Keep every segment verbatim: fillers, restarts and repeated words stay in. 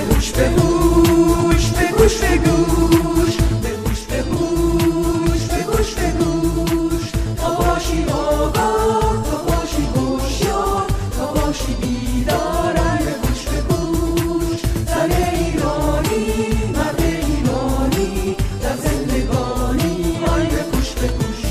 گوش به گوش به گوش به گوش به گوش به گوش به گوش به گوش تا باشی آگاه تا باشی هوشیار تا باشی بیدار به گوش به گوش زن ایرانی مرد ایرانی در زندگانی آی به گوش به گوش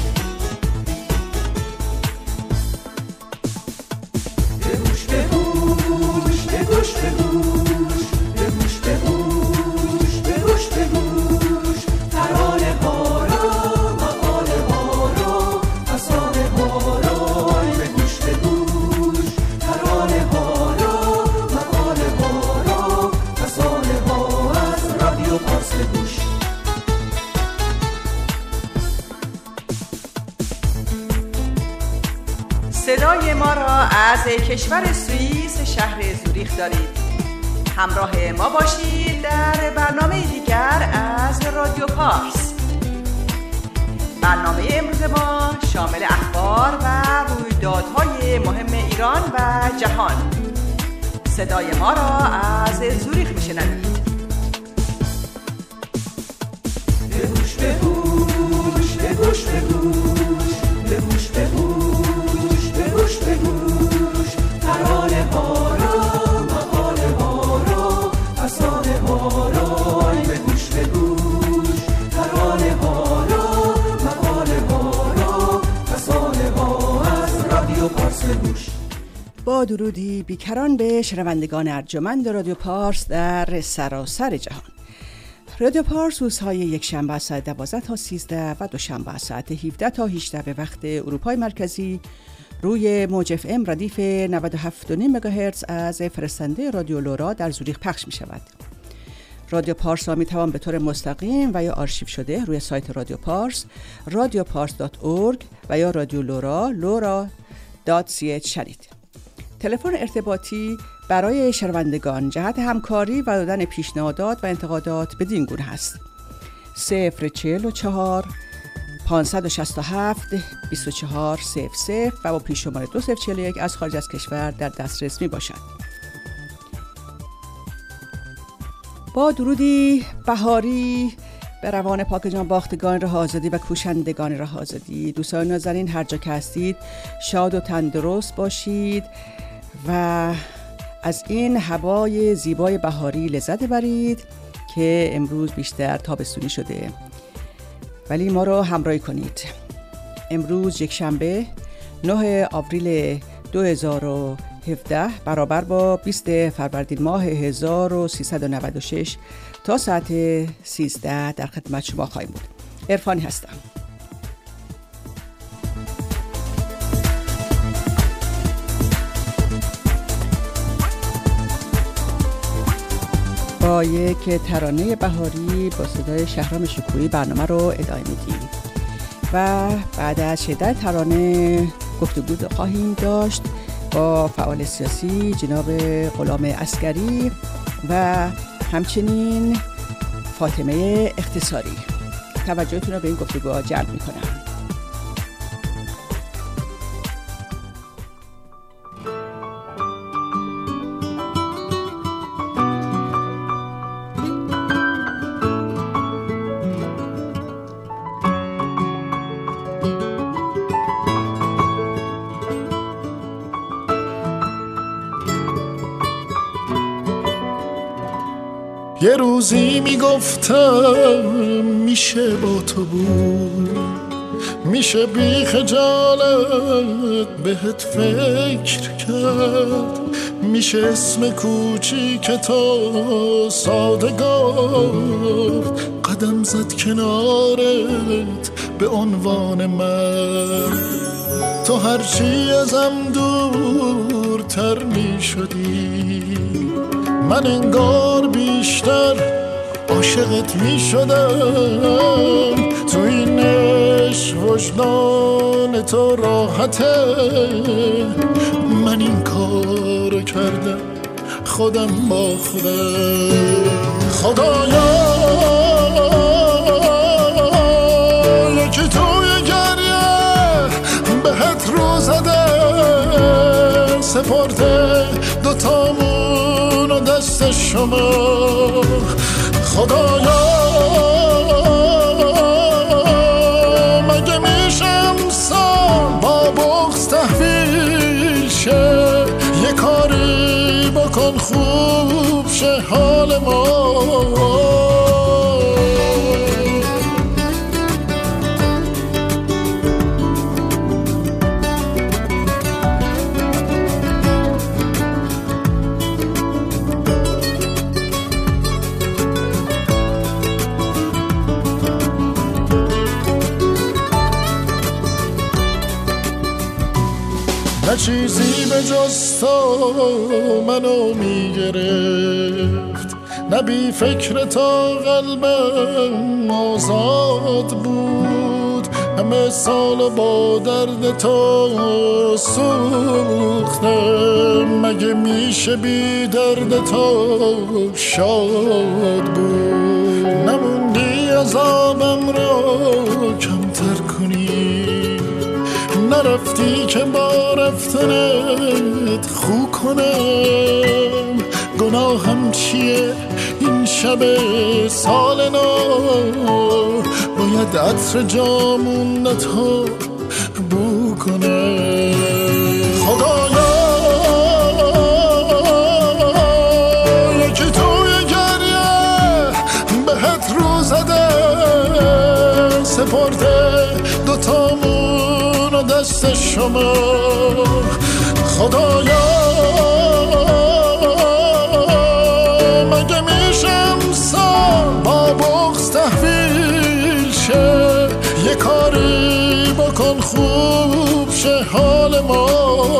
به گوش به گوش به گوش به گوش به گوش به گوش به گوش به گوش ترانه ها را مقاله ها را افسانه ها را به گوش به گوش ترانه ها را مقاله ها را افسانه ها از رادیو پارس به گوش. صدای ما را از کشور سوئیس شهر زوریخ دارید. همراه ما باشید در برنامه دیگر از رادیو پارس. برنامه امروز ما شامل اخبار و رویدادهای مهم ایران و جهان. صدای ما را از زوریخ میشنوید. به گوش به گوش به گوش به گوش به گوش به گوش به گوش به گوش ترانه ها را مقاله ها را افسانه ها را به گوش به گوش ترانه ها را مقاله ها را افسانه ها از رادیو پارس به گوش. با درودی بیکران به شنوندگان ارجمند رادیو پارس در سراسر جهان. رادیو پارس روزهای یک شنبه از ساعت دوازده تا سیزده و دوشنبه از ساعت هفده تا هجده به وقت اروپای مرکزی روی موج اف ام ردیف نود و هفت و نیم مگاهرتز از فرستنده رادیو لورا در زوریخ پخش می شود. رادیو پارس را می توان به طور مستقیم و یا آرشیو شده روی سایت رادیو پارس رادیو پارس دات اورگ و یا رادیو لورا لورا دات سی اچ شنید. تلفن ارتباطی برای شنوندگان جهت همکاری و دادن پیشنهادات و انتقادات بدین گونه هست: صفر چهل و چهار پانصد و شصت و هفت بیست و چهار صفر صفر و با پیش شماره دو صفر چهل و یک از خارج از کشور در دسترس می باشد. با درودی بهاری به روان پاک جان باختگان راه آزادی و کوشندگان راه آزادی. دوستان نازنین هر جا که هستید شاد و تندرست باشید و از این هوای زیبای بهاری لذت ببرید که امروز بیشتر تابستونی شده، ولی ما رو همراهی کنید. امروز یک شنبه نه آوریل دو هزار و هفده برابر با بیست فروردین ماه هزار و سیصد و نود و شش تا ساعت سیزده در خدمت شما خواهیم بود. عرفانی هستم. با یک ترانه بهاری با صدای شهرام شکویی برنامه رو ادامه میدیم و بعد از شنیدن ترانه گفتگو خواهیم داشت با فعال سیاسی جناب غلام عسکری و همچنین فاطمه اختصاری. توجهتون رو به این گفتگوها جلب میکنم. یه روزی میگفتم میشه با تو بود، میشه بی خجالت بهت فکر کرد، میشه اسم کوچیک تو ساده گفت، قدم زد کنارت به عنوان من. تو هرچی ازم دورتر میشدی، من انگار بیشتر عاشقت می شدم. تو این عشق وجدان تو راحته، من این کار کردم خودم با خودم. خدایا یکی توی گریه بهت رو زده، سپرده دوتامون دستشو شما خدایا مگه میشم سال با بغض تحویل شه یه کاری بکن خوب شه حال ما نه چیزی به جز تو منو میگرفت نه بی فکر تا قلبم آزاد بود همه سال با درد تو سوختم مگه میشه بی درد تو شاد بود نموندی عذابم رو کمتر کنی نرفتی که با رفتنت خو کنم گناهم چیه این شب سال نو باید عطر جامونتو بو کنم خدایا یکی توی گریه بهت رو زده سپرده دوتامون دست شما خدایا مگه میشم سال با بغض تحویل شه یه کاری بکن خوب شه حال ما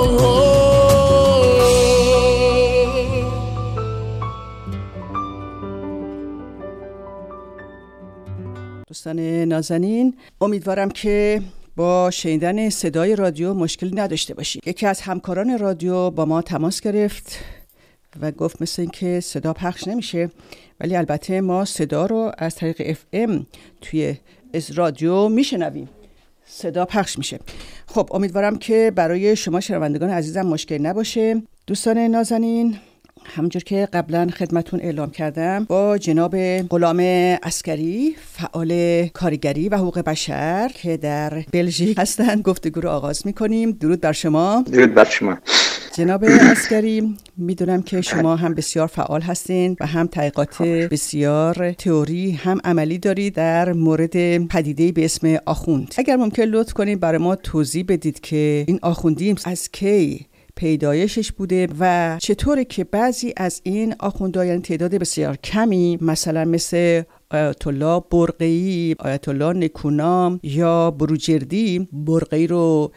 دوستان نازنین امیدوارم که با شنیدن صدای رادیو مشکلی نداشته باشید. یکی از همکاران رادیو با ما تماس گرفت و گفت مثل این که صدا پخش نمیشه ولی البته ما صدا رو از طریق اف ام توی از رادیو میشنویم صدا پخش میشه. خب امیدوارم که برای شما شنوندگان عزیزم مشکل نباشه. دوستان نازنین همونجور که قبلا خدمتون اعلام کردم با جناب غلام عسکری فعال کارگری و حقوق بشر که در بلژیک هستند گفتگو رو آغاز میکنیم. درود بر شما. درود بر شما جناب عسکری، میدونم که شما هم بسیار فعال هستین و هم تحقیقات بسیار تئوری هم عملی دارید در مورد پدیده‌ای به اسم آخوند. اگر ممکن لطف کنید برای ما توضیح بدید که این آخوندی از کی پیدایشش بوده و چطوره که بعضی از این آخوندها یعنی تعداد بسیار کمی مثلا مثل آیت الله برقعی، آیت الله نکونام یا بروجردی برقعی رو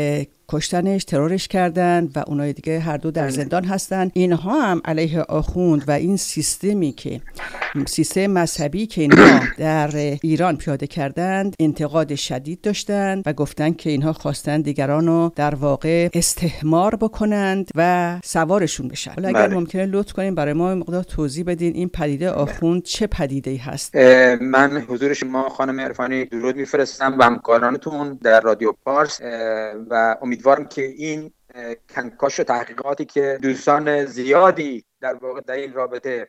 کشتنش، ترورش کردن و اونای دیگه هر دو در زندان هستن. اینها هم علیه آخوند و این سیستمی که سیستم مذهبی که اینها در ایران پیاده کردند انتقاد شدید داشتند و گفتند که اینها خواستند دیگران رو در واقع استحمار بکنند و سوارشون بشن. حالا اگر بله. ممکنه لطف کنین برای ما مقدار توضیح بدین این پدیده آخوند چه پدیده‌ای هست؟ من حضور شما خانم عرفانی درود میفرستم و همکارانتون در رادیو پارس و امیدوارم که این کنکاش و تحقیقاتی که دوستان زیادی در واقع در این رابطه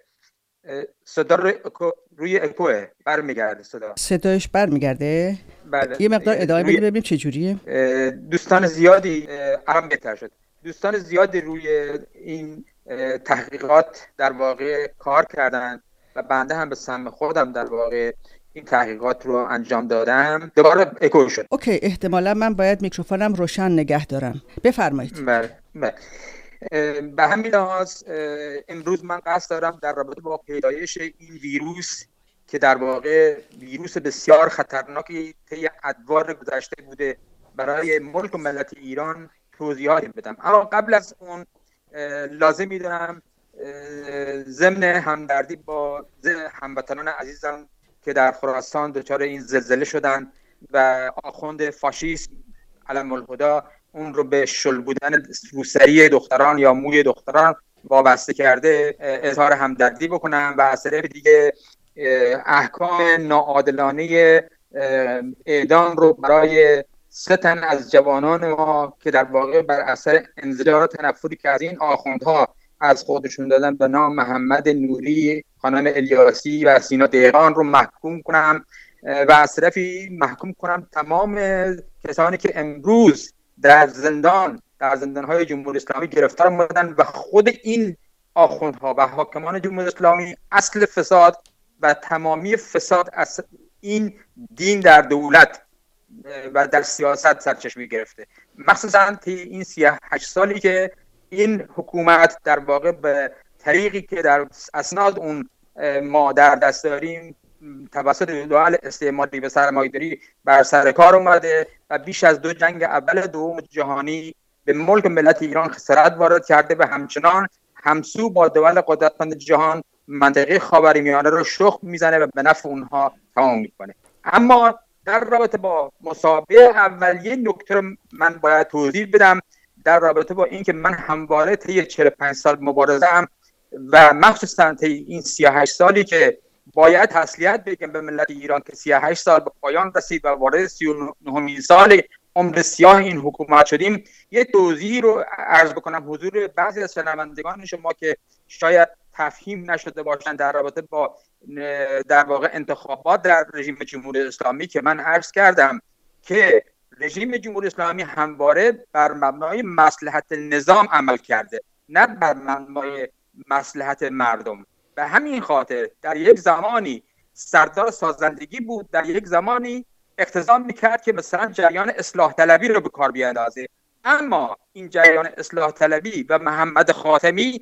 صدا روی اکو روی اکوه برمیگرده صدا صدایش برمیگرده بله. یه مقدار ادامه بدید ببینیم چه جوریه. دوستان زیادی الان بهتر شد. دوستان زیادی روی این تحقیقات در واقع کار کردن و بنده هم به سهم خودم در واقع این تحقیقات رو انجام دادم. دوباره اکو شد. اوکی، احتمالا من باید میکروفونم روشن نگه دارم. بفرمایید. بله بله. به همین لحاظ امروز من قصد دارم در رابطه با پیدایش این ویروس که در واقع ویروس بسیار خطرناکی طی ادوار گذشته بوده برای ملک و ملت ایران توضیحاتی بدم. اما قبل از اون لازم می‌دونم ضمن همدردی با هموطنان عزیزم که در خراسان دچار این زلزله شدن و آخوند فاشیست علم الهدی اون رو به شل بودن روسری دختران یا موی دختران وابسته کرده اظهار همدردی بکنم و از طرف دیگه احکام ناعادلانه اعدام رو برای سه تن از جوانان ما که در واقع بر اثر انزجار تنفری که از این آخوندها از خودشون دادن به نام محمد نوری، خانم الیاسی و سینا دهقان رو محکوم کنم و از طرفی محکوم کنم تمام کسانی که امروز در زندان در زندان‌های جمهوری اسلامی گرفتار بودن و خود این آخوندها و حاکمان جمهوری اسلامی اصل فساد و تمامی فساد از این دین در دولت و در سیاست سرچشمه گرفته. مخصوصا طی این سی و هشت سالی که این حکومت در واقع به طریقی که در اسناد اون ما در دست داریم توسط دول استعماری و سرمایه‌داری بر سر کار اومده و بیش از دو جنگ اول دوم جهانی به ملک ملت ایران خسارت وارد کرده و همچنان همسو با دول قدرتمند جهان منطقه خاورمیانه رو شخم میزنه و به نفع اونها تمام میکنه. اما در رابطه با مسابقه اولیه نکته من باید توضیح بدم در رابطه با اینکه من همواره طی چهل و پنج سال مبارزه‌ام و مخصوصا طی این سی و هشت سالی که باید تسلیت بگم به ملت ایران که سی و هشت سال به پایان رسید و وارد سی و نهمین سال عمر سیاه این حکومت شدیم، یه توضیح رو عرض بکنم حضور بعضی از شنوندگان شما که شاید تفهیم نشده باشند در رابطه با در واقع انتخابات در رژیم جمهوری اسلامی که من عرض کردم که رژیم جمهوری اسلامی همواره بر مبنای مصلحت نظام عمل کرده، نه بر مبنای مصلحت مردم. به همین خاطر در یک زمانی سردار سازندگی بود، در یک زمانی اقتضا میکرد که مثلا جریان اصلاح طلبی رو به کار بیاندازه، اما این جریان اصلاح طلبی و محمد خاتمی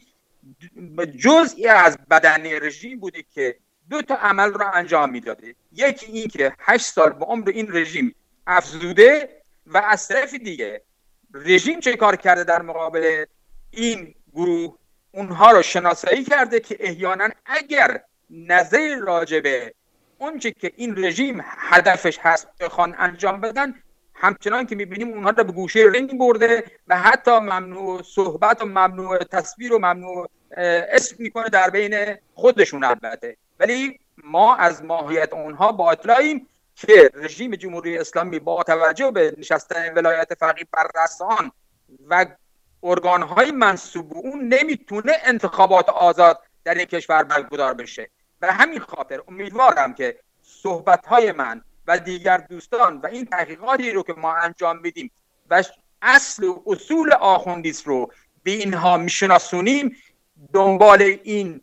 جزئی از بدن رژیم بوده که دو تا عمل رو انجام میداده. یکی این که هشت سال به عمر این رژیم افزوده و از طرف دیگه رژیم چه کار کرده در مقابل این گروه؟ اونها رو شناسایی کرده که احیانا اگر نظر راجبه اونچه که این رژیم هدفش هست بخوان انجام بدن، همچنان که میبینیم اونها رو به گوشه رنگ برده و حتی ممنوع صحبت و ممنوع تصویر و ممنوع اسم میکنه در بین خودشون البته. ولی ما از ماهیت اونها با اطلاعیم که رژیم جمهوری اسلامی با توجه به نشستن ولایت فقیه بر رسان و ارگان‌های منسوب به اون نمیتونه انتخابات آزاد در این کشور برگزار بشه. و همین خاطر امیدوارم که صحبت‌های من و دیگر دوستان و این تحقیقاتی رو که ما انجام میدیم و اصل و اصول آخوندیسم رو به اینها میشناسونیم، دنبال این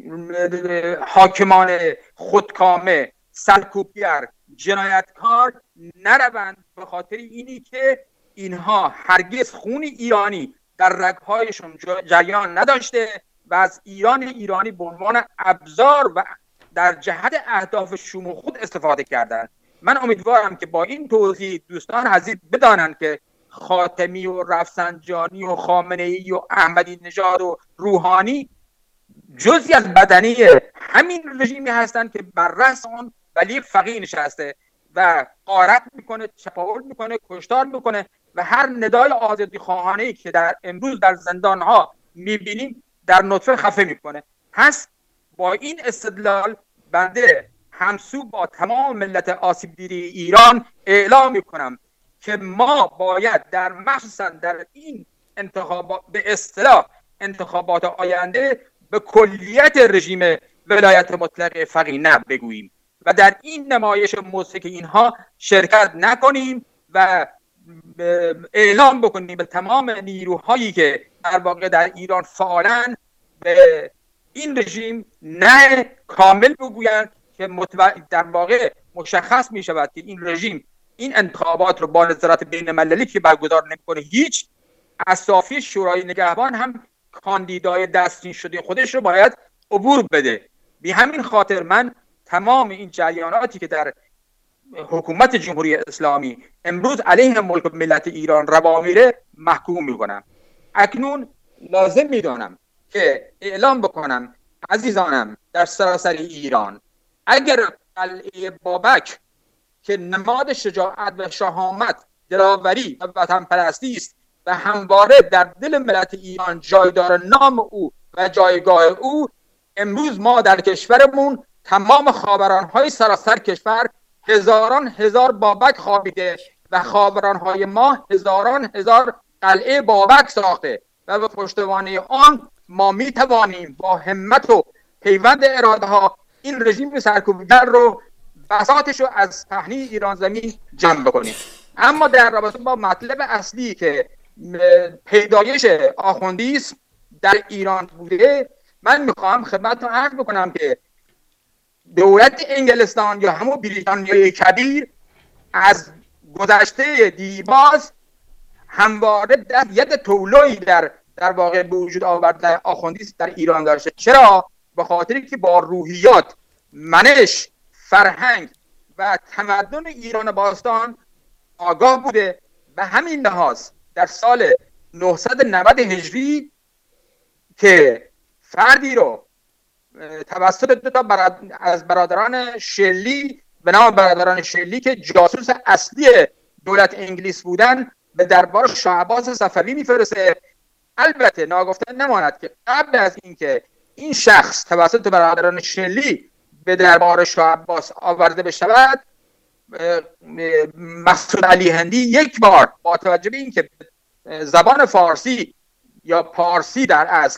حاکمان خودکامه، سرکوبگر، جنایتکار نروند، به خاطر اینی که اینها هرگز خون ایرانی در رگ‌هایشون جریان نداشته و از ایران ایرانی به عنوان ابزار و در جهت اهداف شوم خود استفاده کردند. من امیدوارم که با این توضیح دوستان عزیز بدانند که خاتمی و رفسنجانی و خامنه‌ای و احمدی نژاد و روحانی جزئی از بدنه همین رژیمی هستند که بر رأس آن ولی فقیه نشسته و غارت میکنه، چپاول میکنه، کشتار میکنه و هر ندای آزادی خواهانه‌ای که در امروز در زندان‌ها میبینیم در نطفه خفه میکنه. پس با این استدلال بنده همسو با تمام ملت آسیب دیده ایران اعلام میکنم که ما باید در مخصوصا در این انتخابات به اصطلاح انتخابات آینده به کلیت رژیم ولایت مطلقه فقیه نه بگوییم و در این نمایش موسیقی اینها شرکت نکنیم و اعلام بکنیم به تمام نیروهایی که در واقع در ایران فعالن به این رژیم نه کامل بگویند که در واقع مشخص می شود که این رژیم این انتخابات رو با نظارت بین المللی که برگزار نمی‌کنه، هیچ اسافی شورای نگهبان هم کاندیدای دستین شده خودش رو باید عبور بده. به همین خاطر من تمام این جریاناتی که در حکومت جمهوری اسلامی امروز علیه ملک و ملت ایران روا میره محکوم میکنم. اکنون لازم میدانم که اعلام بکنم عزیزانم در سراسر ایران، اگر قلعه بابک که نماد شجاعت و شهامت، دلاوری و وطن پرستی است و همواره در دل ملت ایران جایدار نام او و جایگاه او، امروز ما در کشورمون تمام خاورانهای سراسر کشور هزاران هزار بابک خوابیده و خاورانهای ما هزاران هزار قلعه بابک ساخته و به پشتوانه آن ما می توانیم با همت و پیوند اراده ها این رژیم سرکوبگر رو بساطش رو از پهنه ایران زمین جمع بکنیم. اما در رابطه با مطلب اصلی که پیدایش آخوندیسم در ایران بوده، من میخوام خدمتتون عرض بکنم که دولت انگلستان یا همون بریتانیای کبیر از گذشته دیرباز همواره در ید طولویی در در واقع به وجود آورده آخوندیسم در ایران داشته. چرا؟ به خاطری که با روحیات، منش، فرهنگ و تمدن ایران باستان آگاه بوده. به همین لحاظ در سال نهصد و نود هجری که فردی رو توسط دو تا براد... از برادران شلی به نام برادران شلی که جاسوس اصلی دولت انگلیس بودن به دربار شاه عباس صفوی میفرسته. البته ناگفته نماند که قبل از اینکه این شخص توسط برادران شلی به دربار شاه عباس آورده بشود، مسعود علی هندی یک بار با توجه به اینکه زبان فارسی یا پارسی در اصل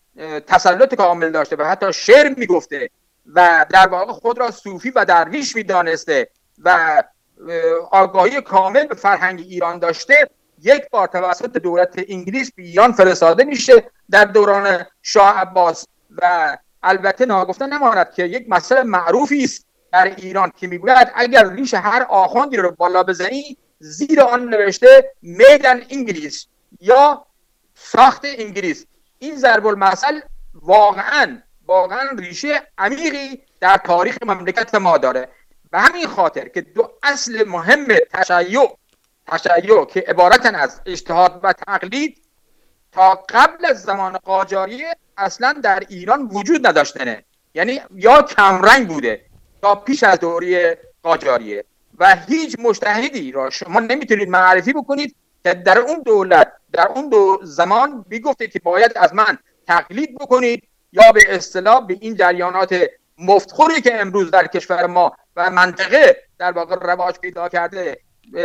تسلط کامل داشته و حتی شعر میگفته و در واقع خود را صوفی و درویش میدانسته و آگاهی کامل به فرهنگ ایران داشته، یک بار توسط دولت انگلیس به ایران فرستاده میشه در دوران شاه عباس. و البته ناگفته نماند که یک مسئله معروفی است در ایران که میگوید اگر ریش هر آخوندی رو بالا بزنی زیر آن نوشته میدن انگلیس یا ساخت انگلیس. این ضرب المثل واقعا واقعا ریشه عمیقی در تاریخ مملکت ما داره. به همین خاطر که دو اصل مهم تشیع تشیع که عبارتن از اجتهاد و تقلید تا قبل از زمان قاجاریه اصلا در ایران وجود نداشتنه، یعنی یا کمرنگ بوده تا پیش از دوره قاجاریه و هیچ مجتهدی را شما نمیتونید معرفی بکنید که در اون دولت در اون دو زمان میگفته که باید از من تقلید بکنید یا به اصطلاح به این جریانات مفتخوری که امروز در کشور ما و منطقه در واقع رواج پیدا کرده،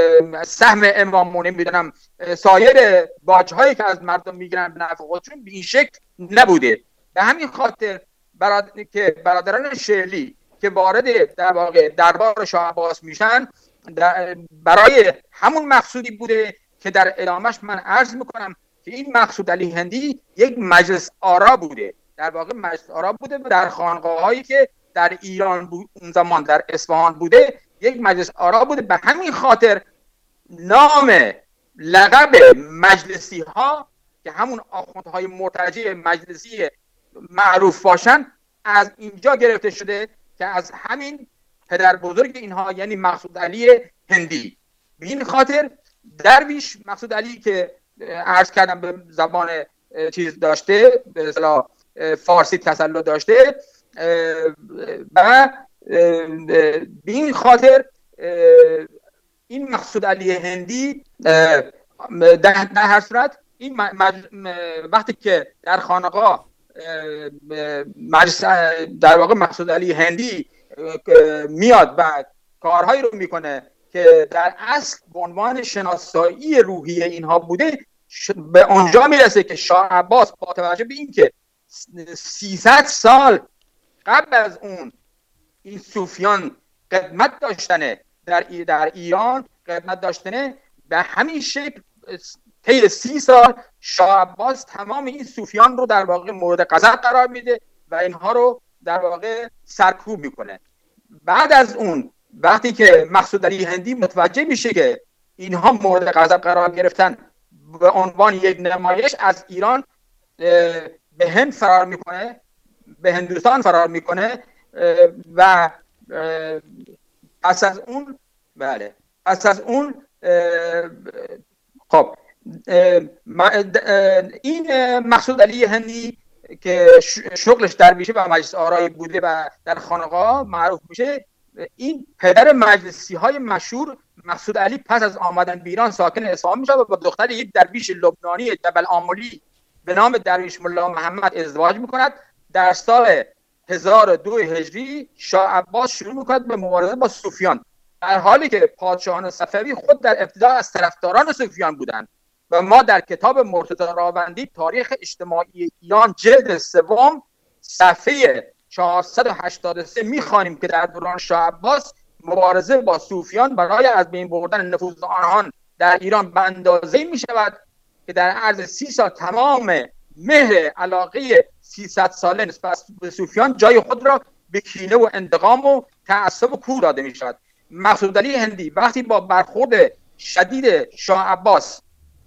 سهم امام نمیدونم سایر باج‌هایی که از مردم میگیرن به نفع خودشون، به این شکل نبوده. به همین خاطر براد... که برادران شلی که وارد در واقع دربار شاه عباس میشن در... برای همون مقصودی بوده که در ادامهش من عرض میکنم که این مسعود علی هندی یک مجلس آرا بوده، در واقع مجلس آرا بوده در خانقاهایی که در ایران بود، اون زمان در اصفهان بوده، یک مجلس آرا بوده. به همین خاطر نام لقب مجلسی ها که همون آخوندهای مرتجع مجلسی معروف باشن از اینجا گرفته شده که از همین پدر بزرگ اینها یعنی مسعود علی هندی. به این خاطر درویش مسعود علی که عرض کردم به زبان چیز داشته، به اصطلاح فارسی تسلط داشته و به این خاطر این مسعود علی هندی در هر صورت این وقتی که در خانقاه مجلس در واقع مسعود علی هندی میاد و کارهایی رو میکنه که در اصل به عنوان شناسایی روحی اینها بوده، به اونجا میرسه که شاه عباس با توجه به این که سیصد سال قبل از اون این صوفیان قدمت داشتنه در در ایران قدمت داشتنه، به همین شکل طی سی سال شاه عباس تمام این صوفیان رو در واقع مورد غضب قرار میده و اینها رو در واقع سرکوب میکنه. بعد از اون وقتی که مسعود علی هندی متوجه میشه که اینها مورد غضب قرار گرفتن، به عنوان یک نمایش از ایران به هند فرار میکنه، به هندوستان فرار میکنه و پس از اون بله پس از اون خب این مسعود علی هندی که شغلش درویشه و مجلس آرایی بوده و در خانقاه معروف میشه، این پدر مجلسی های مشهور مسعود علی پس از آمدن به ایران ساکن اصفهان میشه و با دختر یک درویش لبنانی جبل آملی به نام درویش ملا محمد ازدواج میکند. در سال هزار و دو هجری شاه عباس شروع میکند به مبارزه با صوفیان، در حالی که پادشاهان صفوی خود در ابتدا از طرفداران صوفیان بودند و ما در کتاب مرتضی راوندی تاریخ اجتماعی ایران جلد سوم صفحه چهارصد و هشتاد و سه میخوانیم که در دوران شاه عباس مبارزه با صوفیان برای از بین بردن نفوذ آنان در ایران به اندازه‌ای میشود که در عرض سی سال تمام مهر علاقه سیصد ساله نسبت به صوفیان جای خود را به کینه و انتقام و تعصب و کور داده می شود. مقصود علی هندی وقتی با برخورد شدید شاه عباس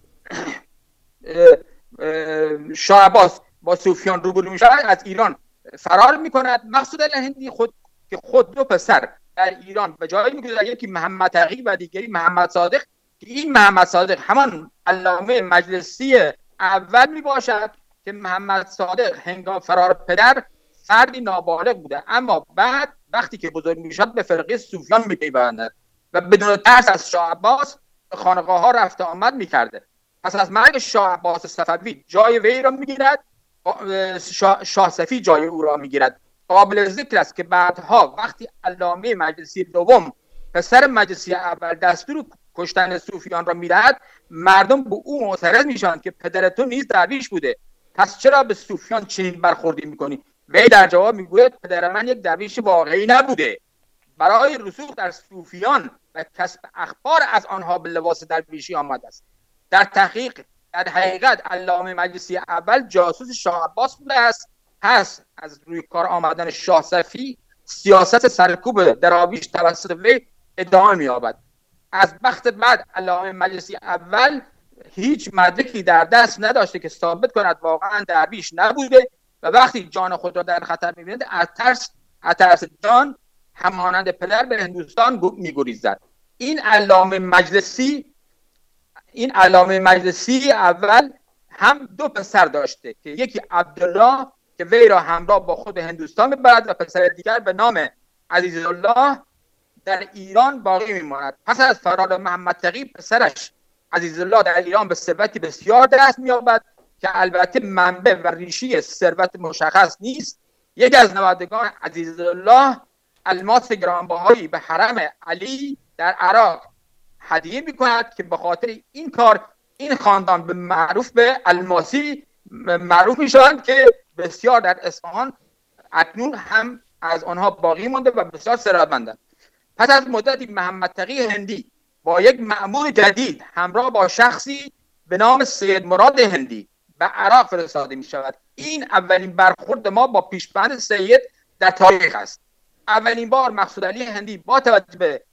شاه عباس با صوفیان روبرو می شود از ایران فرار می کند. مقصود علی هندی خود که خود دو پسر در ایران به جایی می گذارد، یکی محمد تقی و دیگری محمد صادق، که این محمد صادق همان علامه مجلسی اول می باشد که محمد صادق هنگام فرار پدر فردی نابالغ بوده، اما بعد وقتی که بزرگ میشد به فرقه صوفیان میپیوندد و بدون ترس از شاه عباس به خانقاه ها رفت آمد میکرده. پس از مرگ شاه عباس صفوی جای وی را میگیرد، شاه, شاه صفی جای او را میگیرد. قابل ذکر است که بعدها وقتی علامه مجلسی دوم پسر مجلسی اول دستور کشتن صوفیان را میدهد، مردم به او معترض میشوند که پدر تو نیز درویش بوده، پس چرا به صوفیان چنین برخوردی میکنی؟ وی در جواب میگوید پدر من یک درویش واقعی نبوده، برای رسوخ در صوفیان و کسب اخبار از آنها به لباس درویشی آمده است. در تحقیق در حقیقت علامه مجلسی اول جاسوس شاه عباس بوده است. پس از روی کار آمدن شاه صفی سیاست سرکوب دراویش توسط وی ادامه می‌یابد. از بخت بعد علامه مجلسی اول هیچ مدرکی در دست نداشته که ثابت کند واقعا درویش نبوده و وقتی جان خود را در خطر می‌بیند از ترس از ترس جان همانند پدر به هندوستان می‌گریزد. این علامه مجلسی این علامه مجلسی اول هم دو پسر داشته که یکی عبدالله که وی را همراه با خود هندوستان می‌برد و پسر دیگر به نام عزیزالله در ایران باقی می‌ماند. پس از فرار محمد تقی پسرش عزیزالله در ایران به ثروتی بسیار دست می‌یابد که البته منبع و ریشه ثروت مشخص نیست. یکی از نوادگان عزیزالله الماس گرانبهایی به حرم علی در عراق هدیه می‌کند که به خاطر این کار این خاندان به معروف به الماسی معروف می‌شوند که بسیار در اصفهان اکنون هم از آنها باقی مانده و بسیار ثروتمندند. پس از مدتی محمد تقی هندی با یک مأمور جدید همراه با شخصی به نام سید مراد هندی به عراق فرستاده می شود. این اولین برخورد ما با پیشبند سید در تاریخ است. اولین بار مقصود علی هندی با توجه به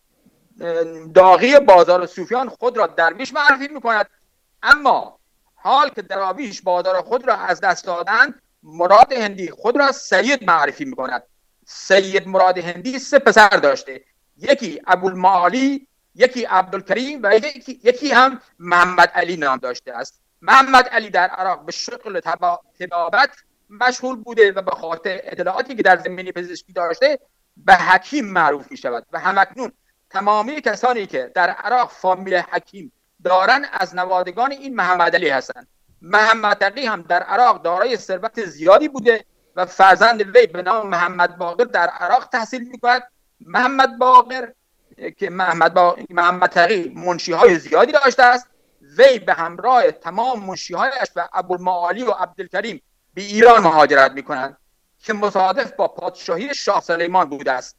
داغی بازار صوفیان خود را درویش معرفی می کند، اما حال که دراویش بازار خود را از دست دادند مراد هندی خود را سید معرفی می کند. سید مراد هندی سه پسر داشته، یکی ابوالمعالی، یکی عبدالکریم و یکی, یکی هم محمد علی نام داشته است. محمد علی در عراق به شغل طبابت مشغول بوده و به خاطر اطلاعاتی که در زمینه پزشکی داشته به حکیم معروف می شود و همکنون تمامی کسانی که در عراق فامیل حکیم دارن از نوادگان این محمد علی هستند. محمد تقی هم در عراق دارای ثروت زیادی بوده و فرزند وی به نام محمد باقر در عراق تحصیل می‌کند. محمد باقر که محمد با... محمد تقی منشی‌های زیادی داشته است. وی به همراه تمام منشی‌هایش و ابوالمعالی و عبدالکریم به ایران مهاجرت می‌کنند که مصادف با پادشاهی شاه سلیمان بوده است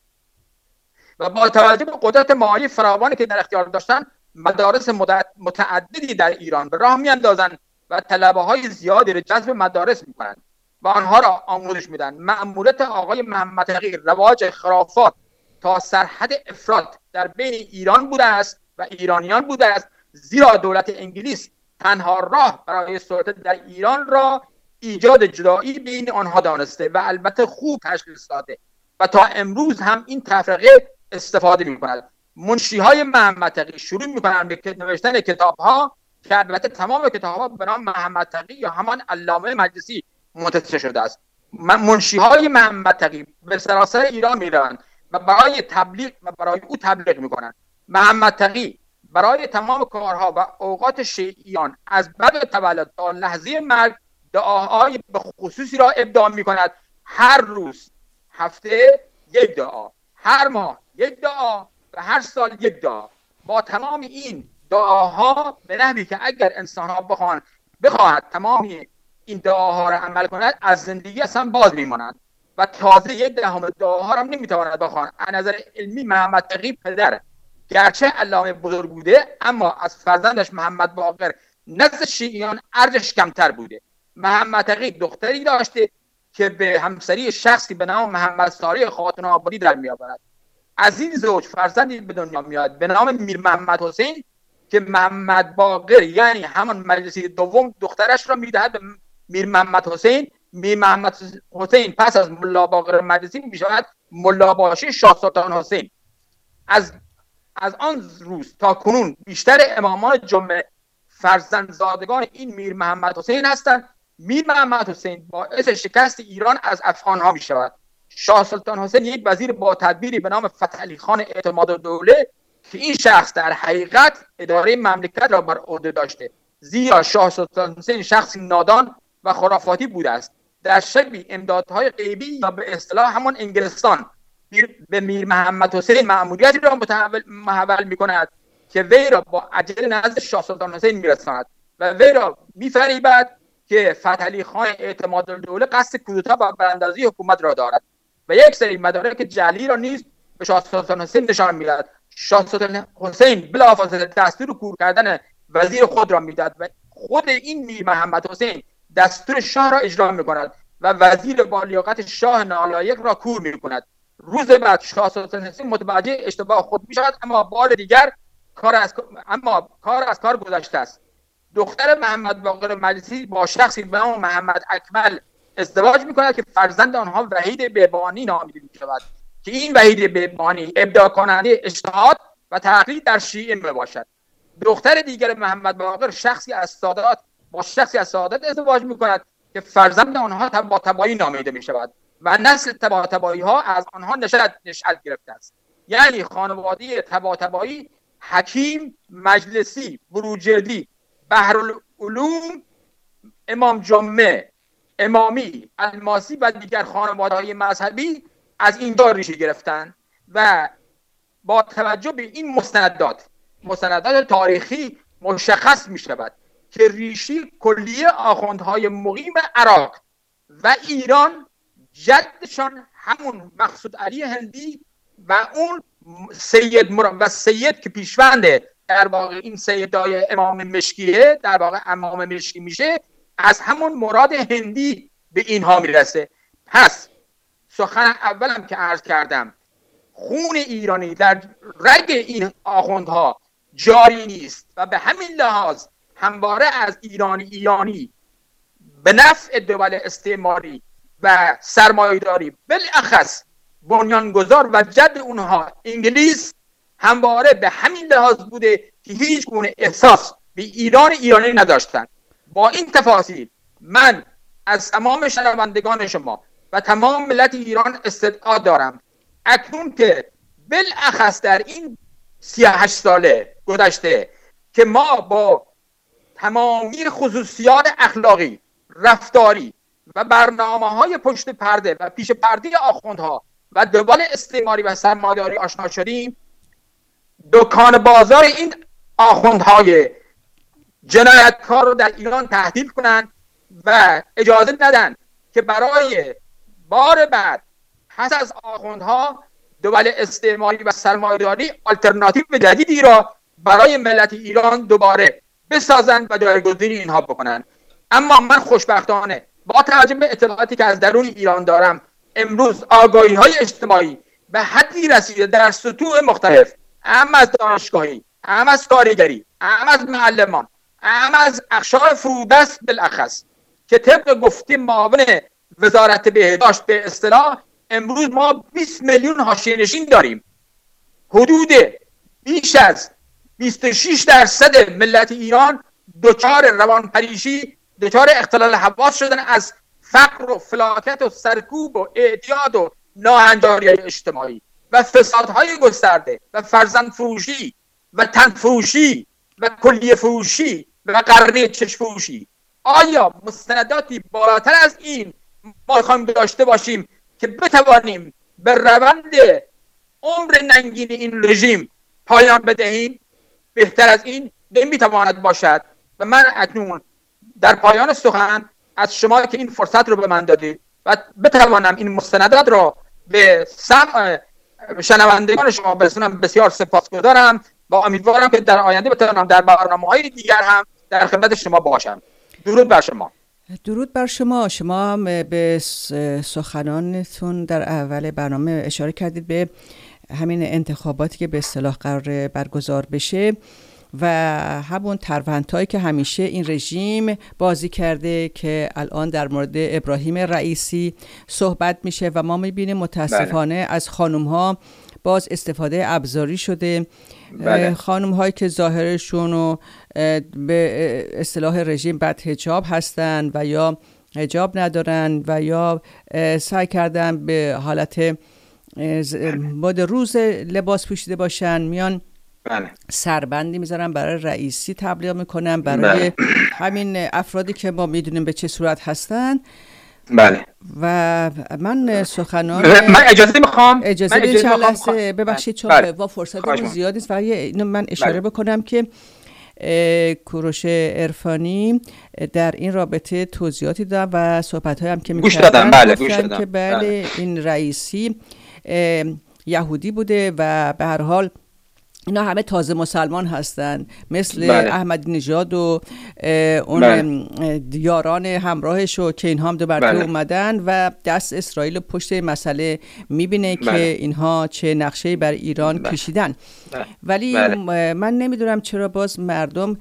و با توجه به قدرت مالی فراوانی که در اختیار داشتند مدارس متعددی در ایران به راه می‌اندازند و طلبه‌های زیادی را جذب مدارس می‌کنند و آنها را آموزش میدن. مأموریت آقای محمد تقی رواج خرافات تا سرحد افراط در بین ایران بوده است و ایرانیان بوده است، زیرا دولت انگلیس تنها راه برای سلطه در ایران را ایجاد جدایی بین آنها دانسته و البته خوب تشخیص داده و تا امروز هم این تفرقه استفاده می‌کند. منشی‌های محمد تقی شروع می‌کنند به نوشتن کتاب‌ها که البته تمام کتاب‌ها به نام محمد تقی یا همان علامه مجلسی منتشر شده است. منشی‌های محمد تقی به سراسر ایران می‌روند و برای تبلیغ و برای او تبلیغ می‌کنند. محمد تقی برای تمام کارها و اوقات شیعیان از بعد تولد تا لحظه مرگ دعاهای به خصوصی را ابداع می‌کند. هر روز هفته یک دعا، هر ماه یک دعا و هر سال یک دعا. با تمام این دعاها به نحوی که اگر انسان‌ها بخوان بخواهد تمامی این دعاها را عمل کند از زندگی اصلا باز میمانند و تازه یک دهم دعاها را هم نمیتواند بخواند. از نظر علمی محمد تقی پدر گرچه علامه بزرگ بوده اما از فرزندش محمد باقر نزد شیعیان ارجش کمتر بوده. محمد تقی دختری داشته که به همسری شخصی به نام محمد ساری خاتون آبادی در میآورد. از این زوج فرزندی به دنیا میاد به نام میر محمد حسین که محمد باقر یعنی همان مجلسی دوم دخترش را میدهد به میر محمد حسین. میر محمد حسین پس از ملا باقر مجلسی میشود ملا باشی شاه سلطان حسین. از از آن روز تا کنون بیشتر امامان جمعه فرزندزادگان این میر محمد حسین هستند. میر محمد حسین باعث شکست ایران از افغانها می شود. شاه سلطان حسین یک وزیر با تدبیری به نام فتح علی خان اعتمادالدوله که این شخص در حقیقت اداره مملکت را بر عهده داشته، زیرا شاه سلطان حسین شخصی نادان و خرافاتی بوده است. در شبی امدادهای غیبی یا به اصطلاح همان انگلستان به میر محمد حسین مأموریتی را متحول محول می کند که وی را با عجله نزد شاه سلطان حسین می رساند و وی را می فریبد که فتح علی خان اعتمادالدوله قصد کودتا و براندازی حکومت را دارد و یک سری مدارک جعلی را نیز به شاه سلطان حسین نشان می‌دهد. شاه سلطان حسین بلافاصله دستور کور کردن وزیر خود را می‌دهد و خود این میر محمد حسین دستور شاه را اجرا می‌کند و وزیر با لیاقت شاه نالایق را کور می‌کند. روز بعد شاه سلطان حسین متوجه اشتباه خود می‌شود اما بار دیگر کار از اما کار از کار گذشته است. دختر محمد باقر مجلسی با شخصی به نام محمد اکمل ازدواج می‌کند که فرزند آنها وحید بهبانی نامیده می‌شود که این وحید بهبانی ابداع کننده اجتهاد و تقلید در شیعه میباشد. دختر دیگر محمد باقر شخصی از سادات با شخصی از سادات ازدواج می‌کند که فرزند آنها طباطبایی نامیده می‌شود و نسل طباطبایی‌ها از آنها نشأت نشأت گرفته است. یعنی خانواده طباطبایی حکیم، مجلسی، بروجردی، بحرالعلوم، امام جمعه، امامی، الماسی و دیگر خانواده‌های مذهبی از این دار ریشه گرفتند و با توجه به این مستندات مستندات تاریخی مشخص می شود که ریشی کلیه آخوندهای مقیم عراق و ایران جدشان همون مقصود علی هندی و اون سید مرام و سید که پیشونده در واقع این سیدای امام مشکیه در واقع امام مشکی میشه از همون مراد هندی به اینها میرسه. پس سخن اولم که عرض کردم خون ایرانی در رگ این آخوندها جاری نیست و به همین لحاظ همواره از ایرانی ایرانی به نفع دول استعماری و سرمایه‌داری بالاخص بنیانگذار و جد اونها انگلیس همواره به همین لحاظ بوده که هیچ گونه احساس به ایران ایرانی نداشتن. با این تفاصیل من از تمام شنوندگان شما و تمام ملت ایران استدعا دارم اکنون که بالاخص در این سی و هشت ساله گذشته که ما با تمامی خصوصیات اخلاقی، رفتاری و برنامه‌های پشت پرده و پیش پرده آخوندها و دول استعماری و سرمایه‌داری آشنا شدیم، دکان بازار این آخوندهای جنایتکار رو در ایران تهدید کنند و اجازه ندن که برای بار بعد پس از آخوندها دول استعماری و سرمایه‌داری آلترناتیو جدیدی را برای ملت ایران دوباره بسازند و جایگزین اینها بکنند. اما من خوشبختانه با توجه به اطلاعاتی که از درون ایران دارم امروز آگاهی‌های اجتماعی به حدی رسیده در سطوح مختلف، هم از دانشگاهی، هم از کارگری، هم از معلمان، هم از اقشار فرودست بالاخص که طبق گفته معاون وزارت بهداشت به اصطلاح امروز ما بیست میلیون حاشیه‌نشین داریم. حدود بیش از بیست و شش درصد ملت ایران دچار روانپریشی، دچار اختلال حواس شدن از فقر و فلاکت و سرکوب و اعتیاد و ناهنجاری اجتماعی و فسادهای گسترده و فرزند فروشی و تن فروشی و کلیه فروشی و قرنه چشم فروشی. آیا مستنداتی بالاتر از این ما می‌خوایم داشته باشیم که بتوانیم به روند عمر ننگین این رژیم پایان بدهیم؟ بهتر از این نمیتواند باشد و من اکنون در پایان سخن از شما که این فرصت رو به من دادید و بتوانم این مستندات را به سمع شنوندگان شما برسونم، بسیار سپاسگزارم و امیدوارم که در آینده بتوانم در برنامه‌های دیگر هم در خدمت شما باشم. درود بر شما. درود بر شما. شما هم به سخنانتون در اول برنامه اشاره کردید به همین انتخاباتی که به اصطلاح قرار برگزار بشه و همون تروندهایی که همیشه این رژیم بازی کرده که الان در مورد ابراهیم رئیسی صحبت میشه و ما میبینیم متاسفانه بله. از خانم ها باز استفاده ابزاری شده. بله. خانم هایی که ظاهرشون رو به اصطلاح رژیم بد حجاب هستن و یا حجاب ندارن و یا سعی کردن به حالت مد روز لباس پوشیده باشن، میان بله. سربندی میذارن برای رئیسی تبلیغ میکنن برای بله. همین افرادی که ما میدونیم به چه صورت هستن. بله. و من سخنان من اجازه میخوام اجازه من اجازه چند لحظه ببخشید چون بله. با فرصت زیاد نیست. فقط اینو من اشاره بله. بکنم که کوروش عرفانی در این رابطه توضیحاتی دادن و صحبت‌های هم که می‌کردن بله گوش دادم که بله, بله این رئیسی یهودی بوده و به هر حال اینا همه تازه مسلمان هستن مثل بله. احمدی نژاد و اون بله. یاران همراهش و که اینها هم دو مرتبه بله. اومدن و دست اسرائیل پشت مسئله میبینه بله. که اینها چه نقشه‌ای بر ایران بله. کشیدن بله. ولی بله. من نمیدونم چرا باز مردم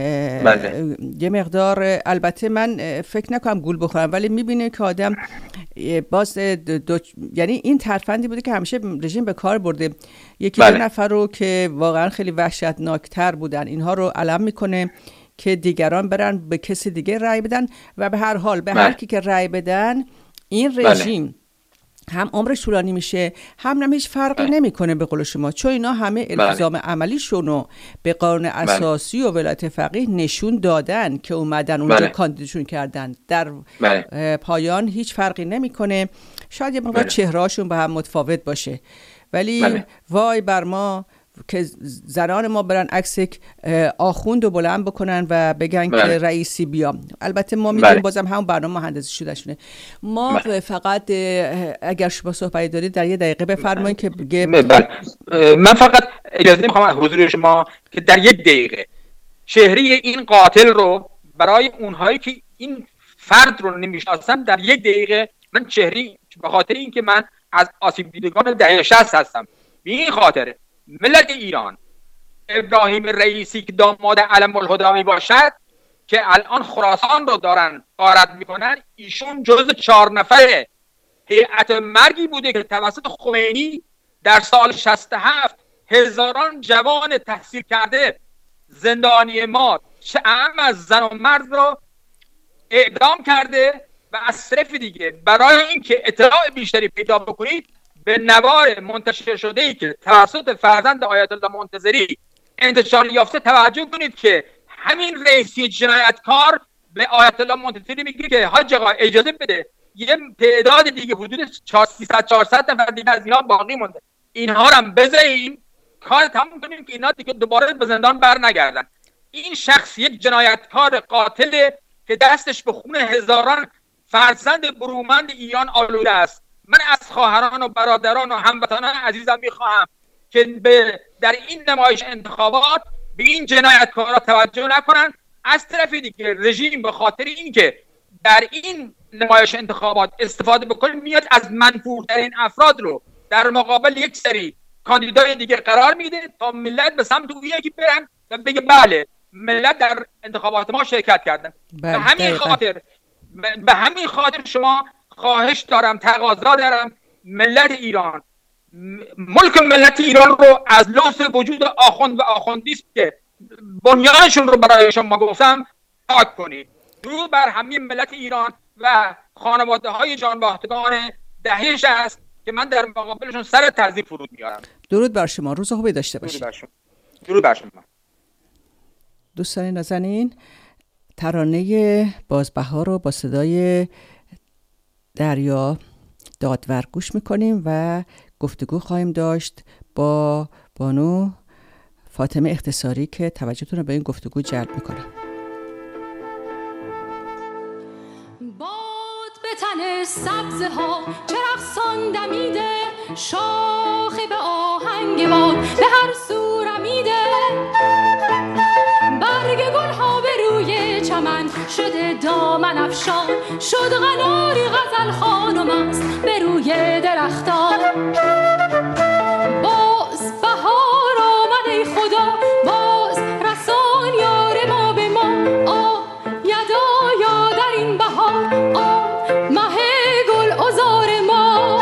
بله. یه مقدار، البته من فکر نکنم گول بخورم، ولی میبینه که آدم باز دو دو یعنی این ترفندی بوده که همیشه رژیم به کار برده، یکی بله. دو نفر رو که واقعا خیلی وحشتناکتر بودن اینها رو علم میکنه که دیگران برن به کسی دیگه رأی بدن و به هر حال به بله. هر کی که رأی بدن این رژیم بله. هم عمرش طولانی میشه هم هم هیچ فرقی نمیکنه به قول شما، چون اینا همه الزام بله. عملیشون رو به قانون اساسی بله. و ولایت فقیه نشون دادن که اومدن اونجا بله. کاندیدشون کردن. در بله. پایان هیچ فرقی نمیکنه، شاید یه مقدار بله. چهرهاشون به هم متفاوت باشه ولی بله. وای بر ما که زنان ما برن عکس آخوند رو بلند بکنن و بگن بله. که رئیسی بیا. البته ما میدونیم بله. بازم همون برنامه مهندسی شده شونه. ما بله. فقط اگر شما صحبتی دارید در یه دقیقه بفرمایید که بگه بله. من فقط اجازه میخوام حضور شما که در یک دقیقه شهری این قاتل رو برای اونهایی که این فرد رو نمیشناسن در یک دقیقه من چهری به خاطر اینکه من از آسیب دیدگان دهه شصت هستم، به این خاطر ملت ایران ابراهیم رئیسی که داماد علم الهدا می باشد که الان خراسان رو دارن غارت میکنن، ایشون جز چهار نفر هیئت مرگی بوده که توسط خمینی در سال شصت و هفت هزاران جوان تحصیل کرده زندانی ما چه اهم از زن و مرد رو اعدام کرده و از طرف دیگه برای اینکه اطلاع بیشتری پیدا بکنید به نوار منتشر شده ای که توسط فرزند آیت الله منتظری انتشار یافته توجه کنید که همین رئیسی جنایتکار به آیت الله منتظری میگه که حاج آقا اجازه بده یه تعداد دیگه حدود سیصد چهارصد نفر دیگه از اینا باقی مونده، اینها رو هم بذاریم کار تموم کنیم که اینا دیگه دوباره به زندان بر نگردن. این شخص یک جنایتکار قاتل که دستش به خون هزاران فرزند برومند ایران آلوده است. من از خواهران و برادران و هموطنان عزیزم میخواهم که به در این نمایش انتخابات به این جنایتکارا توجه نکنن. از طرف دیگه رژیم به خاطر اینکه در این نمایش انتخابات استفاده بکنه میاد از منفورترین افراد رو در مقابل یک سری کاندیدای دیگه قرار میده تا ملت به سمت اون یکی برن و بگه بله ملت در انتخابات ما شرکت کردن. به همین خاطر به همین خاطر شما خواهش دارم، تقاضا دارم، ملت ایران، ملک ملت ایران رو از لوث وجود آخوند و آخوندیست که بنیانشون رو برای شما گفتم پاک کنید. درود بر همه ملت ایران و خانواده های جانباختگان دهه شصت که من در مقابلشون سر تعظیم فرود میارم. درود بر شما، روز خوبی داشته باشید. درود بر شما. درود بر شما. دوستان نازنین، ترانه بازبهار رو با صدای دریا دادور گوش میکنیم و گفتگو خواهیم داشت با بانو فاطمه اختصاری که توجهتون رو به این گفتگو جلب میکنم. باد به تن سبزه ها چرخسان دمیده، شاخه به آهنگ باد به هر سو رمیده، برگ گل ها به روی چمن شده دامن افشان، شد قناری غزل خانم است به روی درختان. باز بهار آمد ای خدا، باز رسان یار ما به ما، آه یدا یا در این بهار، آه مه گل عذار ما.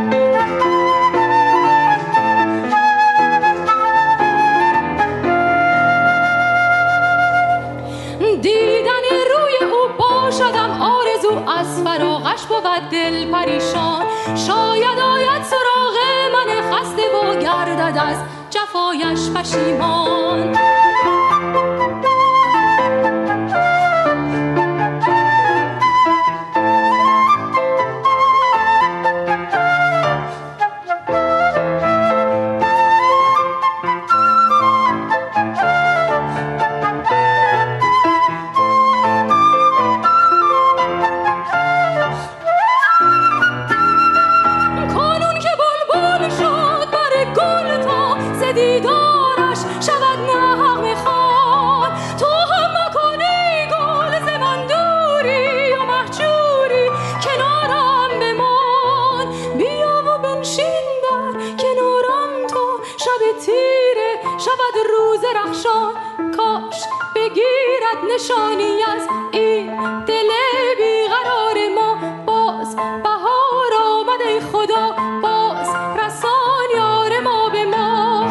دیدن روی او باشدم آرزو، از فراغش بود دل پریشان، شاید آید سراغ من خسته و گردد از جفایش پشیمان. نشانی از این دل بیقرار ما، باز بهار آمد ای خدا، باز رسان یار ما به ما.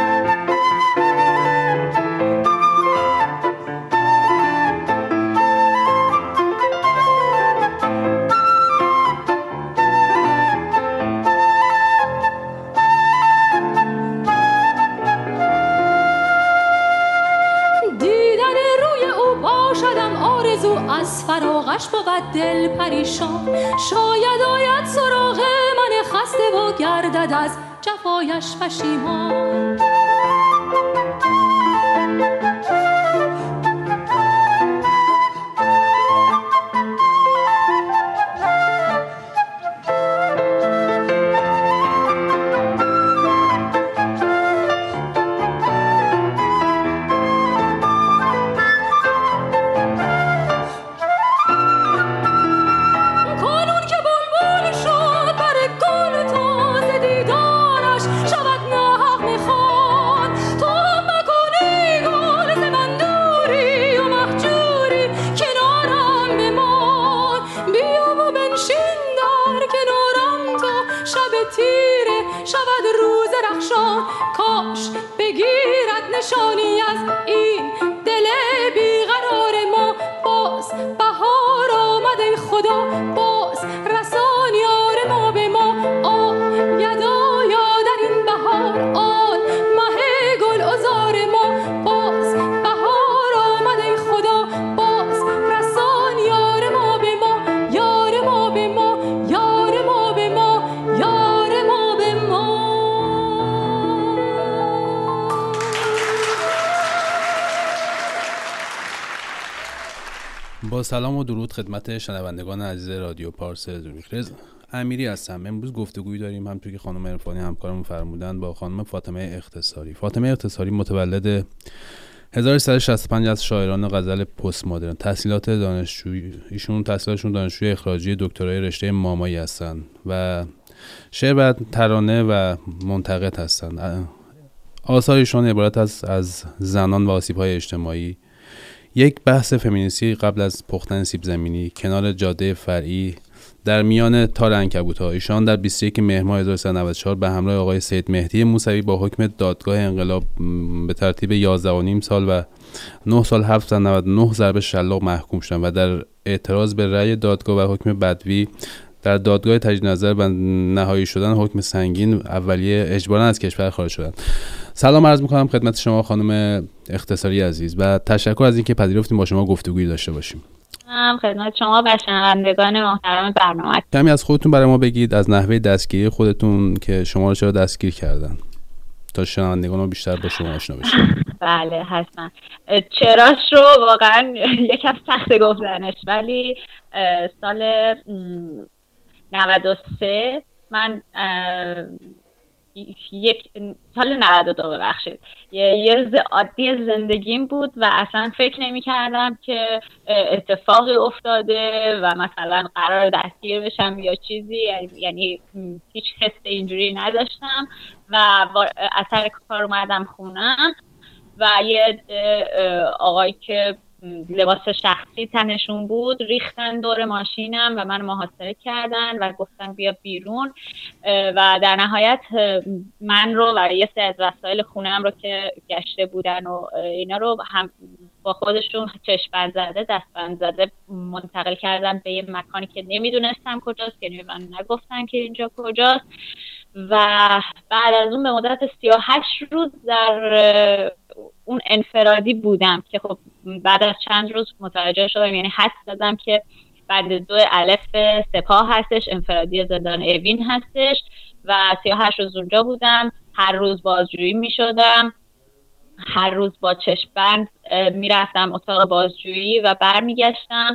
از فراغش بود دل پریشان، شاید آید سراغ من خسته و گردد از جفایش پشیمان. کاش بگیرد نشانی از این دل بیقرار ما، باز بهار آمد ای خدا، باز رسان یار ما به ما. آه یدا یا در این بهار، آن مه گل عذار ما، باز بهار آمد ای خدا، باز رسان یار ما به ما، یار ما به ما، یار ما به ما، یار ما به ما. با سلام و درود خدمت شنوندگان عزیز رادیو پارس زوریخ، امیری هستم. امروز گفتگویی داریم، همونطور که خانم عرفانی همکارمون فرمودن، با خانم فاطمه اختصاری. فاطمه اختصاری متولد هزار و سیصد و شصت و پنج از شاعران غزل پست مدرن. تحصیلات دانشجویی ایشون تحصیلاتشون دانشجوی اخراجی دکترای رشته مامایی هستن و شعر و ترانه و منتقد هستن. آثارشون عبارت از از زنان و آسیب‌های اجتماعی، یک بحث فمینیستی قبل از پختن سیب زمینی، کنار جاده فرعی، در میان تار عنکبوت‌ها. ایشان در بیست و یک مهر ماه هزار و سیصد و نود و چهار به همراه آقای سید مهدی موسوی با حکم دادگاه انقلاب به ترتیب یازده و نیم سال و نه سال هفتصد و نود و نه ضرب شلاق محکوم شدند و در اعتراض به رأی دادگاه و حکم بدوی در دادگاه تجدید نظر و نهایی شدن حکم سنگین اولیه اجباراً از کشور خارج شدند. سلام عرض می‌کنم خدمت شما خانم اختصاری عزیز و تشکر از اینکه پذیرفتیم با شما گفتگویی داشته باشیم. هم خدمت شما و شنوندگان محترم برنامه. کمی از خودتون برای ما بگید، از نحوه دستگیری خودتون که شما رو چرا دستگیر کردن؟ تا شنوندگان رو بیشتر با شما آشنا بشیم. بله حتما. چراش رو واقعا یکم سخت گفتنش، ولی سال نود و سه من یک سال نود و دو ببخشید یه, یه روز عادی زندگیم بود و اصلا فکر نمی کردم که اتفاقی افتاده و مثلا قرار دستگیر بشم یا چیزی، یعنی هیچ حس اینجوری نداشتم و اثر کار اومدم خونم و یه آقایی که لباس شخصی تنشون بود ریختن دور ماشینم و من محاصره کردن و گفتن بیا بیرون و در نهایت من رو و یه سری از وسایل خونم رو که گشته بودن و اینا رو هم با خودشون چشم‌بند زده دستبند زده منتقل کردن به یه مکانی که نمیدونستم کجاست، یعنی من نگفتن که اینجا کجاست و بعد از اون به مدت سی و هشت روز در اون انفرادی بودم که خب بعد از چند روز متوجه شدم، یعنی حدس زدم که بعد دو الف سپاه هستش، انفرادی زندان اوین هستش و سی و هشت روز اونجا بودم. هر روز بازجویی می شدم، هر روز با چشم‌بند میرفتم اتاق بازجویی و برمیگشتم.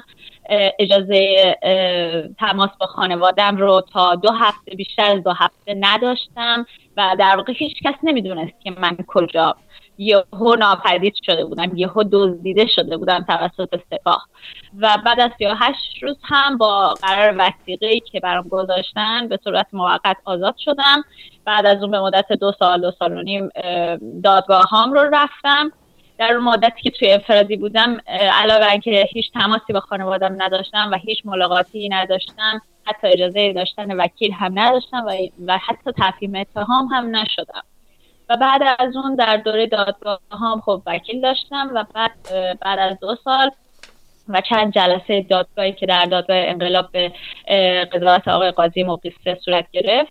اجازه تماس با خانوادم رو تا دو هفته بیشتر از دو هفته نداشتم و در واقع هیچ کس نمیدونست که من کجا. یهو ناپدید شده بودم، یهو دزدیده شده بودم توسط سپاه و بعد از سی و هشت روز هم با قرار وثیقه‌ای که برام گذاشتن به صورت موقت آزاد شدم. بعد از اون به مدت دو سال دو سال و نیم دادگاه هام رو رفتم. در اون مدتی که توی انفرادی بودم علاوه بر اینکه هیچ تماسی با خانوادم نداشتم و هیچ ملاقاتی نداشتم، حتی اجازه داشتن وکیل هم نداشتم و, و حتی تفهیم اتهام هم نشدم. و بعد از اون در دوره دادگاه هم خب وکیل داشتم و بعد بعد از دو سال و چند جلسه دادگاهی که در دادگاه انقلاب به قضاوت آقای قاضی مقیسه صورت گرفت،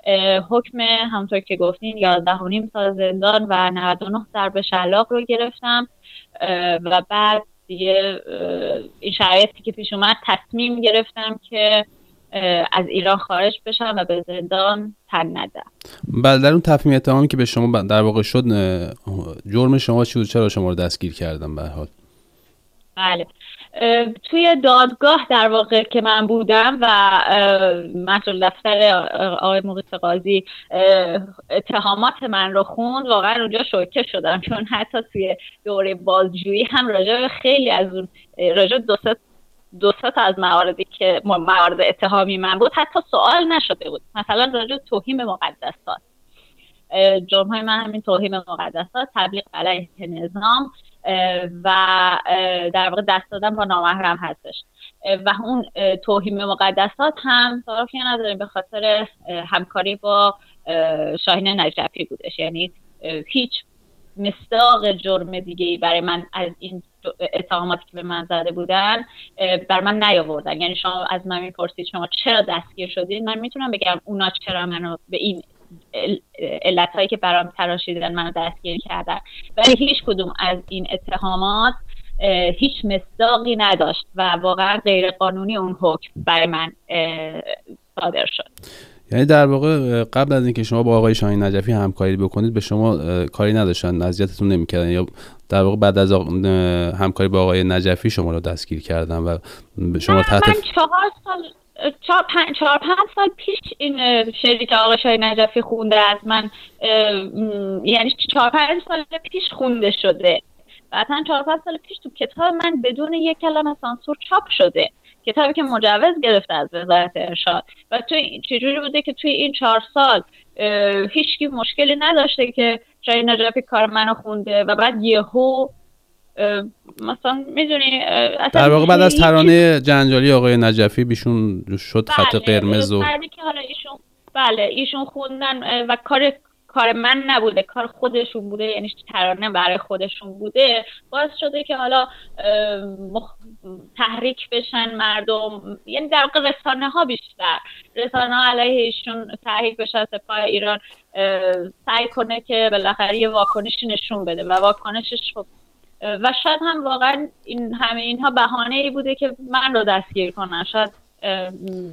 حکم همونطور که گفتین یازده و نیم سال زندان و نود و نه ضرب شلاق رو گرفتم و بعد دیگه این شرایطی که پیش اومد تصمیم گرفتم که از ایران خارج بشم و به زندان تن ندم. بله، در اون تفهیم اتهامی که به شما در واقع شد، جرم شما چی بود؟ چرا شما رو دستگیر کردن به هر حال؟ بله، توی دادگاه در واقع که من بودم و مسئول دفتر آقای مقیسه قاضی اتهامات من رو خوند، واقعا اونجا شوکه شدم، چون حتی توی دوره بازجویی هم راجع به خیلی از اون راجع دو سه دو سه تا از مواردی که موارد اتهامی من بود حتی سوال نشده بود. مثلا راجع به توهین مقدسات، جرم‌های من همین توهین مقدسات، تبلیغ علیه نظام و در واقع دست دادن با نامحرم هستش و اون توهین مقدسات هم تعارفی نداریم به خاطر همکاری با شاهین نجفی بودش، یعنی هیچ مصداق جرم دیگه‌ای برای من از این اتهاماتی که به من زده بودن بر من نیاوردن. یعنی شما از من میپرسید شما چرا دستگیر شدید، من میتونم بگم اونا چرا منو به این علتایی که برام تراشیدن منو دستگیر کردن، ولی هیچ کدوم از این اتهامات هیچ مصداقی نداشت و واقعا غیر قانونی اون حکم برای من صادر شد. یعنی در واقع قبل از اینکه شما با آقای شاهین نجفی همکاری بکنید به شما کاری نداشتن، اذیتتون نمی‌کردن، یا در واقع بعد از همکاری با آقای نجفی شما رو دستگیر کردن و شما تحت من چهار سال چهار پنج چهار پنج سال پیش این شریک آقای شاهین نجفی خونده از من، یعنی چهار پنج سال پیش خونده شده. بعدن چهار پنج سال پیش تو کتاب من بدون یک کلمه سانسور چاپ شده، کتابی که مجوز گرفته از وزارت ارشاد. و توی چجوری بوده که توی این چهار سال هیچکی مشکلی نداشته که شاهین نجفی کار منو خونده و بعد یهو مثلا میدونی در واقع بعد از ترانه جنجالی آقای نجفی بیشون شد خط قرمز و بعدی که حالا ایشون بله ایشون خوندن و کار کار من نبوده، کار خودشون بوده، یعنی ترانه برای خودشون بوده، باعث شده که حالا مخ... تحریک بشن مردم، یعنی در واقع رسانه ها بیشتر رسانه ها علیه ایشون تحریک بشن، سپاه ایران سعی کنه که بالاخره یه واکنشی نشون بده و واکنشش خب و شاید هم واقعا این همه اینها بهانه‌ای بوده که من رو دستگیر کنن. شاید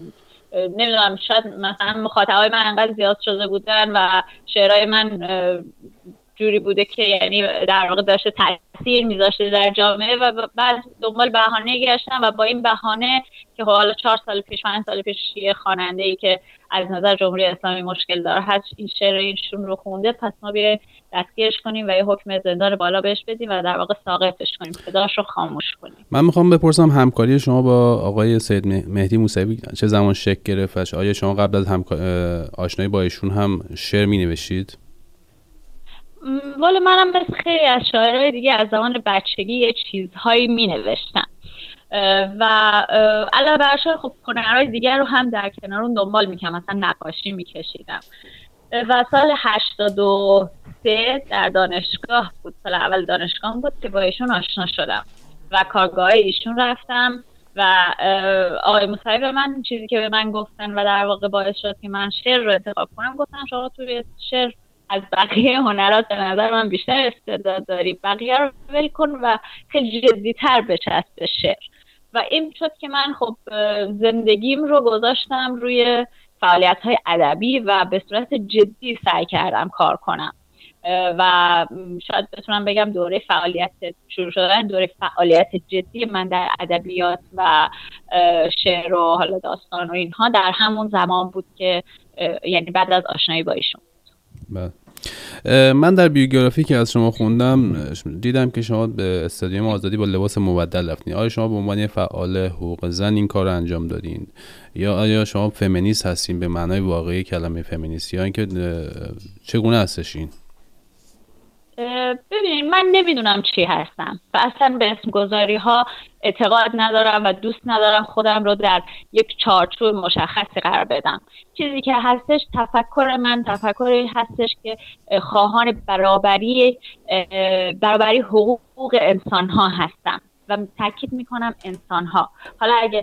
نمیدونم شاید مثلا مخاطبای من انقدر زیاد شده بودن و شعرهای من جوری بوده که یعنی در واقع داشته تاثیر میذاشته در جامعه و بعد دنبال بهانه گشتم و با این بهانه که حالا چهار سال پیش پنج سال پیش یه خواننده‌ای که از نظر جمهوری اسلامی مشکل داره هست این شعر اینشون رو خونده، پس ما بیایم دستگیرش کنیم و یه حکم زندان بالا بهش بدیم و در واقع ساقطش کنیم، صداش رو خاموش کنیم. من میخوام بپرسم همکاری شما با آقای سید مهدی موسوی چه زمان شکل گرفت؟ آیا شما قبل از همکار... آشنایی با ایشون هم شعر مینوشتید؟ والا منم مثل خیلی از شاعرای دیگه از زمان بچگی یه چیزهایی می نوشتم و علاوه بر شعر خب هنرهای دیگر رو هم در کنار اون دنبال میکنم، مثلا نقاشی میکشیدم و سال هشتاد و سه در دانشگاه بود، سال اول دانشگاه بود که با ایشون آشنا شدم و کارگاه ایشون رفتم و آقای موسوی به من چیزی که به من گفتن و در واقع باعث شد که من شعر رو انتخاب کنم، گفتن شما توی شعر از بقیه هنرات به نظر من بیشتر استعداد داری، بقیه رو ول کن و خیلی جدی‌تر بچسب به شعر. و این شد که من خب زندگیم رو گذاشتم روی فعالیت‌های ادبی و به صورت جدی سعی کردم کار کنم و شاید بتونم بگم دوره فعالیت شروع شدن دوره فعالیت جدی من در ادبیات و شعر و حالا داستان و اینها در همون زمان بود که یعنی بعد از آشنایی با ایشون. بله. من در بیوگرافی که از شما خوندم دیدم که شما به استادیوم آزادی با لباس مبدل رفتین. آیا شما به عنوان فعال حقوق زن این کار رو انجام دادین یا آیا شما فمینیست هستین به معنای واقعی کلمه فمینیست یا اینکه چگونه هستش این؟ ببینید من نمیدونم چی هستم و اصلا به اسم گذاری ها اعتقاد ندارم و دوست ندارم خودم رو در یک چارچوب مشخصی قرار بدم. چیزی که هستش تفکر من تفکری هستش که خواهان برابری برابری حقوق انسان ها هستم و تاکید میکنم انسان ها. حالا اگه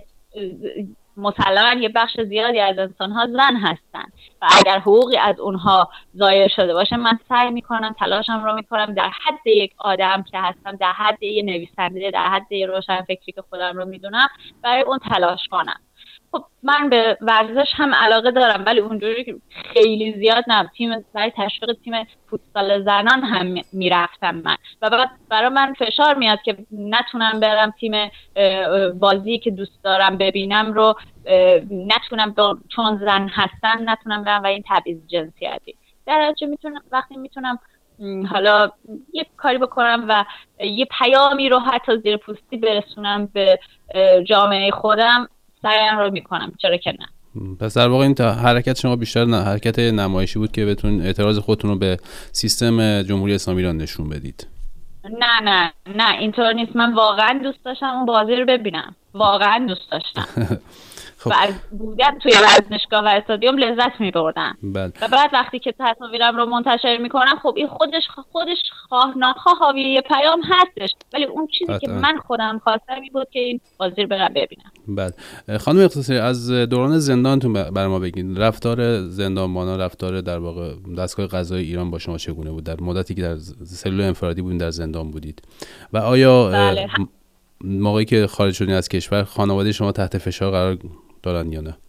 مسلماً یه بخش زیادی از انسان‌ها زن هستن و اگر حقوقی از اونها ضایع شده باشه من سعی میکنم تلاشم رو میکنم در حد یک آدم که هستم، در حد یک نویسنده، در حد یک روشنفکری که خودم رو میدونم برای اون تلاش کنم. خب من به ورزش هم علاقه دارم ولی اونجوری که خیلی زیاد نه. تیم برای تشویق تیم فوتبال زنان هم میرفتم من و بعد برای من فشار میاد که نتونم برم تیم بازی که دوست دارم ببینم رو نتونم چون زن هستن نتونم برم و این تبعیض جنسیتی در نتیجه میتونم وقتی میتونم حالا یه کاری بکنم و یه پیامی رو حتی زیر پوستی برسونم به جامعه خودم سعیم رو میکنم، چرا که نه. پس در واقع این حرکت شما بیشتر نه حرکت نمایشی بود که بتون اعتراض خودتون رو به سیستم جمهوری اسلامی ایران نشون بدید؟ نه نه نه اینطور نیست. من واقعا دوست داشتم اون بازی رو ببینم، واقعا دوست داشتم خب. و از بودن توی ورزشگاه و استادیوم لذت می‌بردم. و بعد وقتی که تصاویرم رو منتشر میکنم خب این خودش خودش خواه ناخواه حاوی یه پیام هستش ولی اون چیزی آه. که من خودم خواستم این بود که این بازی رو برم ببینم. بله خانم اقتصادی از دوران زندانتون برای ما بگین رفتار زندانبانا رفتار در واقع دستگاه قضایی ایران با شما چگونه بود در مدتی که در سلول انفرادی بودین در زندان بودید و آیا بله. موقعی که خارج شدین از کشور خانواده شما تحت فشار قرار دارن یا نه؟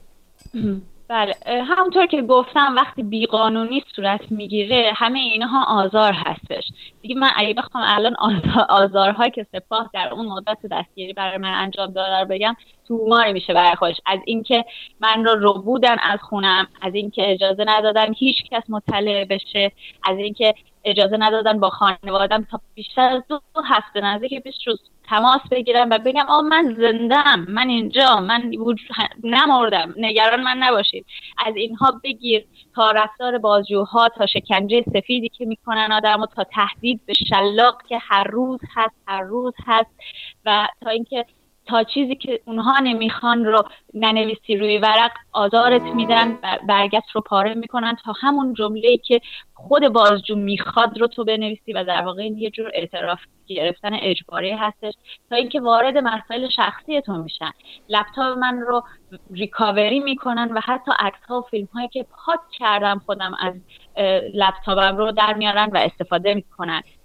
بله همونطور که گفتم وقتی بیقانونی صورت میگیره همه اینها آزار هستش دیگه. من اگه بخوام الان آزار آزارهایی که سپاه در اون مدت دستگیری برای من انجام داده رو بگم توماری میشه برای خودش. از اینکه من رو رو بودن از خونم، از اینکه اجازه ندادن هیچ کس مطلع بشه، از اینکه اجازه ندادن با خانواده‌ام تا بیشتر از دو هفته نزدیک بیست روز تماس بگیرم و بگم آ من زنده‌ام، من اینجا، من نمردم، نگران من نباشید. از اینها بگیر تا رفتار بازجوها، تا شکنجه سفیدی که میکنن آدمو، تا تهدید به شلاق که هر روز هست هر روز هست و تا اینکه تا چیزی که اونها نمیخوان رو ننویسی روی ورق آزارت میدن، برگت رو پاره میکنن تا همون جمله‌ای که خود بازجو میخواد رو تو بنویسی و در واقع این یه جور اعتراف گرفتن اجباری هستش تا اینکه وارد مسائل شخصی تو میشن. لپتاپ من رو ریکاوری میکنن و حتی عکس‌ها و فیلم‌هایی که پاک کردم خودم از لپتاپم رو در میارن و استفاده میکنن.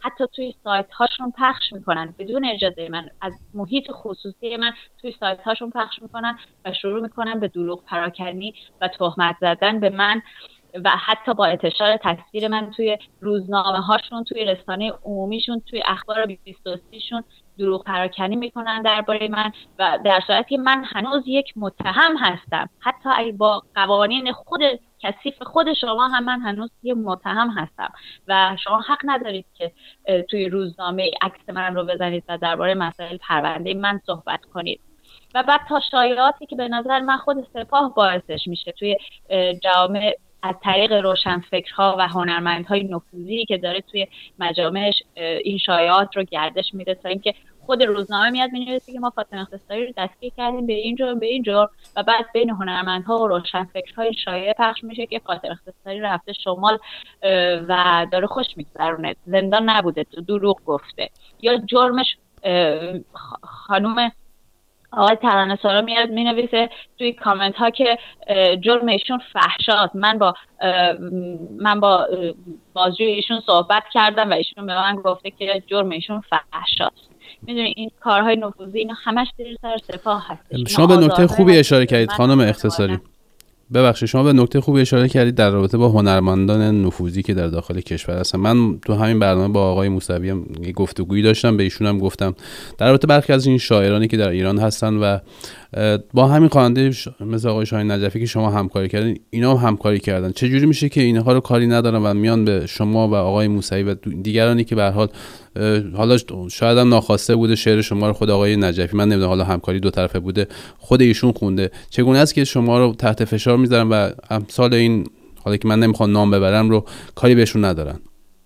حتی توی سایت هاشون پخش میکنن بدون اجازه من، از محیط خصوصی من توی سایت هاشون پخش میکنن و شروع میکنن به دروغ پراکنی و تهمت زدن به من و حتی با انتشار تصویر من توی روزنامه هاشون، توی رسانه عمومیشون، توی اخبار بیست و سی شون دروغ پراکنی میکنن درباره من و در صورتی من هنوز یک متهم هستم. حتی اگه با قوانین خود کثیف خود شما هم من هنوز یک متهم هستم و شما حق ندارید که توی روزنامه عکس من رو بزنید و درباره مسائل پرونده من صحبت کنید. و بعد تا شایعاتی که به نظر من خود سپاه باعثش میشه توی جامعه از طریق روشنفکرها و هنرمندهای نفوذی که داره توی مجامعش این شایعات رو گردش میده تا اینکه خود روزنامه میاد مینویسه که ما فاطمه اختصاری رو دستگیر کردیم به این جرم به این جرم و بعد بین هنرمندها و روشنفکرهای شایعه پخش میشه که فاطمه اختصاری رفته شمال و داره خوش میگذرونه، زندان نبوده، دروغ گفته. یا جرمش خانوم آقای ترانه‌سرا میاد مینویسه توی کامنت ها که جرم ایشون فحشاست. من با من با بازجوی ایشون صحبت کردم و ایشون به من گفته که جرم ایشون فحشاست. میدونی این کارهای نفوذی اینا همش زیر سر سپاه هست. شما به نکته خوبی اشاره کردید خانم اختصاری. ببخشید شما به نکته خوبی اشاره کردید در رابطه با هنرمندان نفوذی که در داخل کشور هستن. من تو همین برنامه با آقای موسوی هم گفتگویی داشتم، به ایشون هم گفتم در رابطه برخی از این شاعرانی که در ایران هستن و با همین خواننده مثل آقای شاهین نجفی که شما همکاری کردین، اینا هم همکاری کردن. چه جوری میشه که اینها رو کاری ندارن و میان به شما و آقای موسوی و دیگرانی که به هر حال حالا شاید هم ناخواسته بوده شعر شما رو خود آقای نجفی، من نمیدونم، حالا همکاری دو طرفه بوده، خود ایشون خونده، چگونه است که شما رو تحت فشار میذارن و امثال این، حالا که من نمیخوام نام ببرم، رو کاری بهشون ندارن؟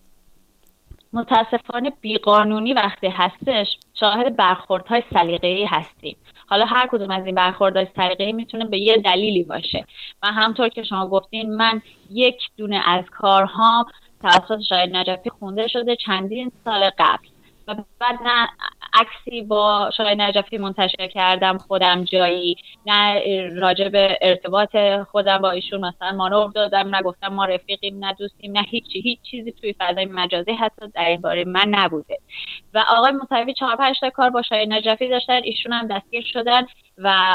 متاسفانه بیقانونی وقتی هستش شاهد برخوردهای سلیقه‌ای هستیم. حالا هر کدوم از این برخوردهای سلیقه‌ای میتونه به یه دلیلی باشه. من همطور که شما گفتین من یک دونه از کارهام توسط شاهین نجفی خونده شده چندین سال قبل و بعد نه عکسی با شاهین نجفی منتشر کردم خودم جایی، نه راجع به ارتباط خودم با ایشون مثلا مانور دادم، نه گفتم ما رفیقیم، نه دوستیم، نه هیچی، هیچ چیزی توی فضای مجازی حتی در این باره من نبوده. و آقای موسوی چهار پنج تا کار با شاهین نجفی داشتن، ایشون هم دستگیر شدن و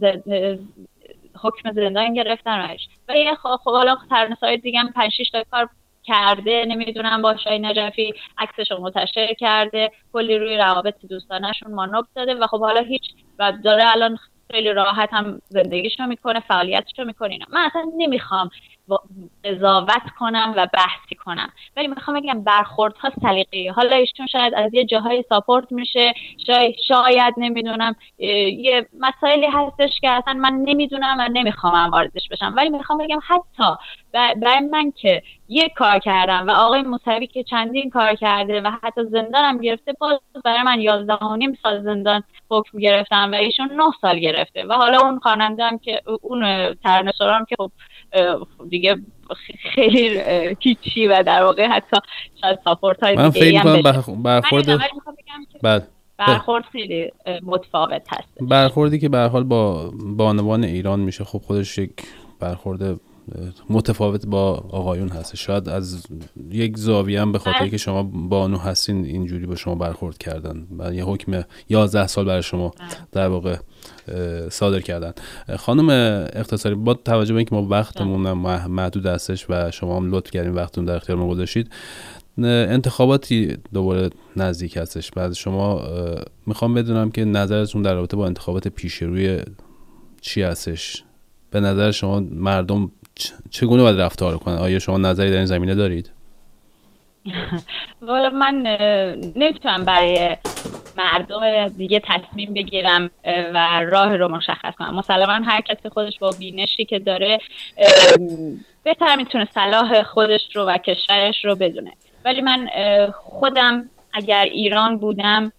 حکم زندان گرفتن. و یه خب حالا ترانه‌سرای دیگه هم پنج شش تا کار کرده، نمیدونم با شاهین نجفی عکسش رو منتشر کرده، کلی روی روابط دوستانشون مانور داده و خب حالا هیچ و داره الان خیلی راحت هم زندگیشو میکنه، فعالیتشو میکنه. اینا من اصلا نمیخوام قضاوت کنم و بحثی کنم، ولی میخوام بگم برخوردها سلیقه‌ای. حالا ایشون شاید از یه جاهای ساپورت میشه، شاید, شاید نمیدونم یه مسائلی هستش که اصلا من نمیدونم و نمیخوام واردش بشم، ولی میخوام بگم حتی برای من که یک کار کردم و آقای موسوی که چندین کار کرده و حتی زندانم گرفته، باز برای من یازده و نیم سال زندان حکم گرفتم و ایشون نه سال گرفته. و حالا اون خواننده هم که اون ترانه‌سرا هم که خب دیگه خیلی هیچی و در واقع حتی شاید ساپورت های من دیگه هم بشه. برخورد بعد برخورد خیلی متفاوت هست. برخوردی که به هر حال با بانوان ایران میشه خب خودش یک برخورد متفاوت با آقایون هست. شاید از یک زاویه هم به خاطر که شما بانو هستین اینجوری با شما برخورد کردن و یه حکم یازده سال برای شما در واقع صادر کردن. خانم اختصاری، با توجه به اینکه ما وقتمون محدود هستش و شما هم لطف کردین وقتتون در اختیار ما گذاشتید، انتخاباتی دوباره نزدیک هستش. بعد شما میخوام بدونم که نظرتون در رابطه با انتخابات پیش روی چی هستش؟ به نظر شما مردم چگونه باید رفتار کنن؟ آیا شما نظری در این زمینه دارید؟ والا من نمیتونم برای مردم دیگه تصمیم بگیرم و راه رو مشخص کنم. مسلما هر کسی خودش با بینشی که داره بهتر میتونه صلاح خودش رو و کشورش رو بدونه. ولی من خودم اگر ایران بودم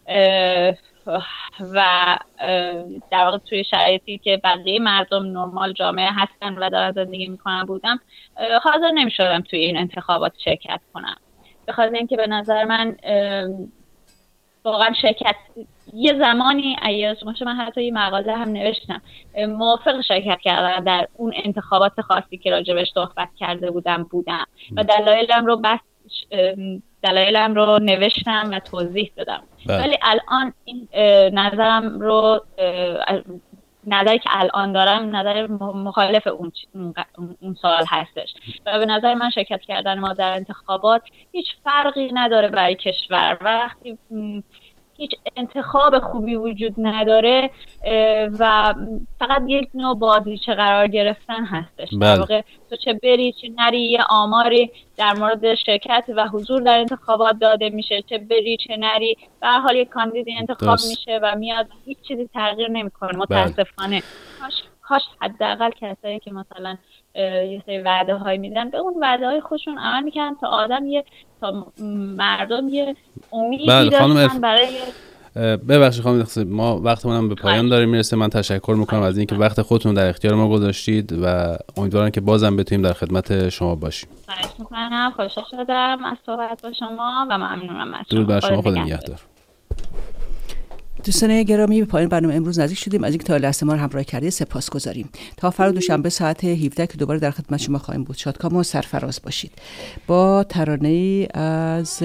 و در واقع توی شرایطی که بقیه مردم نرمال جامعه هستن و دارن زندگی میکنن بودم، حاضر نمیشدم توی این انتخابات شرکت کنم، به خاطر اینکه به نظر من واقعا شرکت یه زمانی ایاز باشه، من حتی یه مقاله هم نوشتم موافق شرکت کردن در اون انتخابات خاصی که راجبش صحبت کرده بودم بودم و دلایلم رو بس دلایلم رو نوشتم و توضیح دادم. بله. ولی الان این نظرم رو نظری که الان دارم نظر مخالف اون اون سوال هستش و به نظر من شرکت کردن ما در انتخابات هیچ فرقی نداره برای کشور. وقتی هیچ انتخاب خوبی وجود نداره و فقط یک نوع بازیچه قرار گرفتن هستش. بله. در واقع تو چه بری چه نری یه آماری در مورد شرکت و حضور در انتخابات داده میشه، چه بری چه نری به هر حال یک کاندیدی انتخاب دست. میشه و میاد هیچ چیزی تغییر نمیکنه متاسفانه. کاش کاش حداقل کسایی که مثلا یه سری وعده های میدن به اون وعده های خودشون عمل میکنن تا آدم یه تا مردم یه امیدی بله، داشتن اف... برای ببخشید خانم دخصه ما وقتمون به پایان داره میرسه. من تشکر میکنم از اینکه وقت خودتون در اختیار ما گذاشتید و امیدوارم که بازم بتونیم در خدمت شما باشیم. خواهش میکنم. خوشحال شدم از صحبت با شما و ممنونم از شما. درود بر شما. خدا نگهدار. دوستان گرامی، به پایان برنامه امروز نزدیک شدیم. از اینکه تا لحظه ما رو همراهی کردید سپاسگزاریم. تا فردا دوشنبه ساعت هفده که دوباره در خدمت شما خواهیم بود. شادکام و سرفراز باشید. با ترانه‌ای از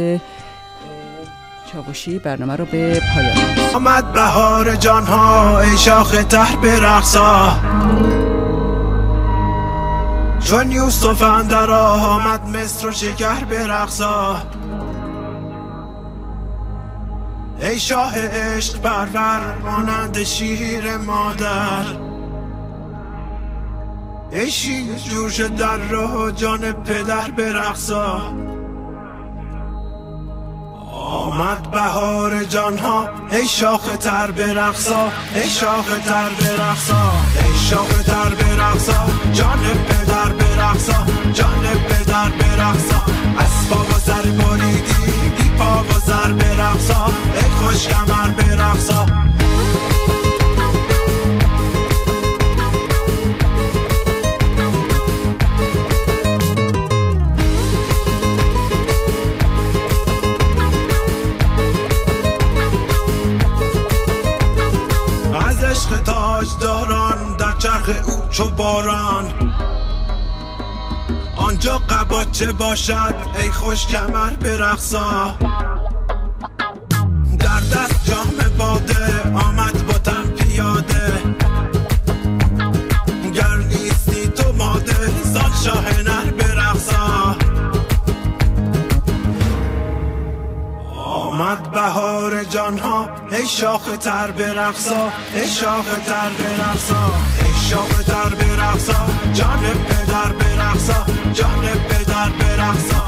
چاوشی برنامه رو به پایان می‌رسونیم. آمد بهار جانها ای شاخ تر برقصا، چون یوسف اندر آمد مصر و شکر برقصا. ای شاه عشق پرور مانند شیر مادر، ای شیر جوش در راه جان پدر برقصا. آمد بهار جانها ای شاخ تر برقصا، ای شاخ تر برقصا، ای شاخ تر برقصا، جان پدر برقصا، جان پدر برقصا. اسباب و سر بریدی بی پا و سر برقصا، ای خوش کمر برقصا. عشق تاجداران در چرخ او چو باران، آنجا قباچه باشد ای خوش کمر برقصا. در دست جام باده آمد بتم پیاده، گر نیستی تو ماده سال شاه نر برقصا. آمد بهار جانها ای شاخ تر برقصا، ای شاخ تر برقصا، ای شاخ تر برقصا، جان پدر برقصا، جان پدر برقصا.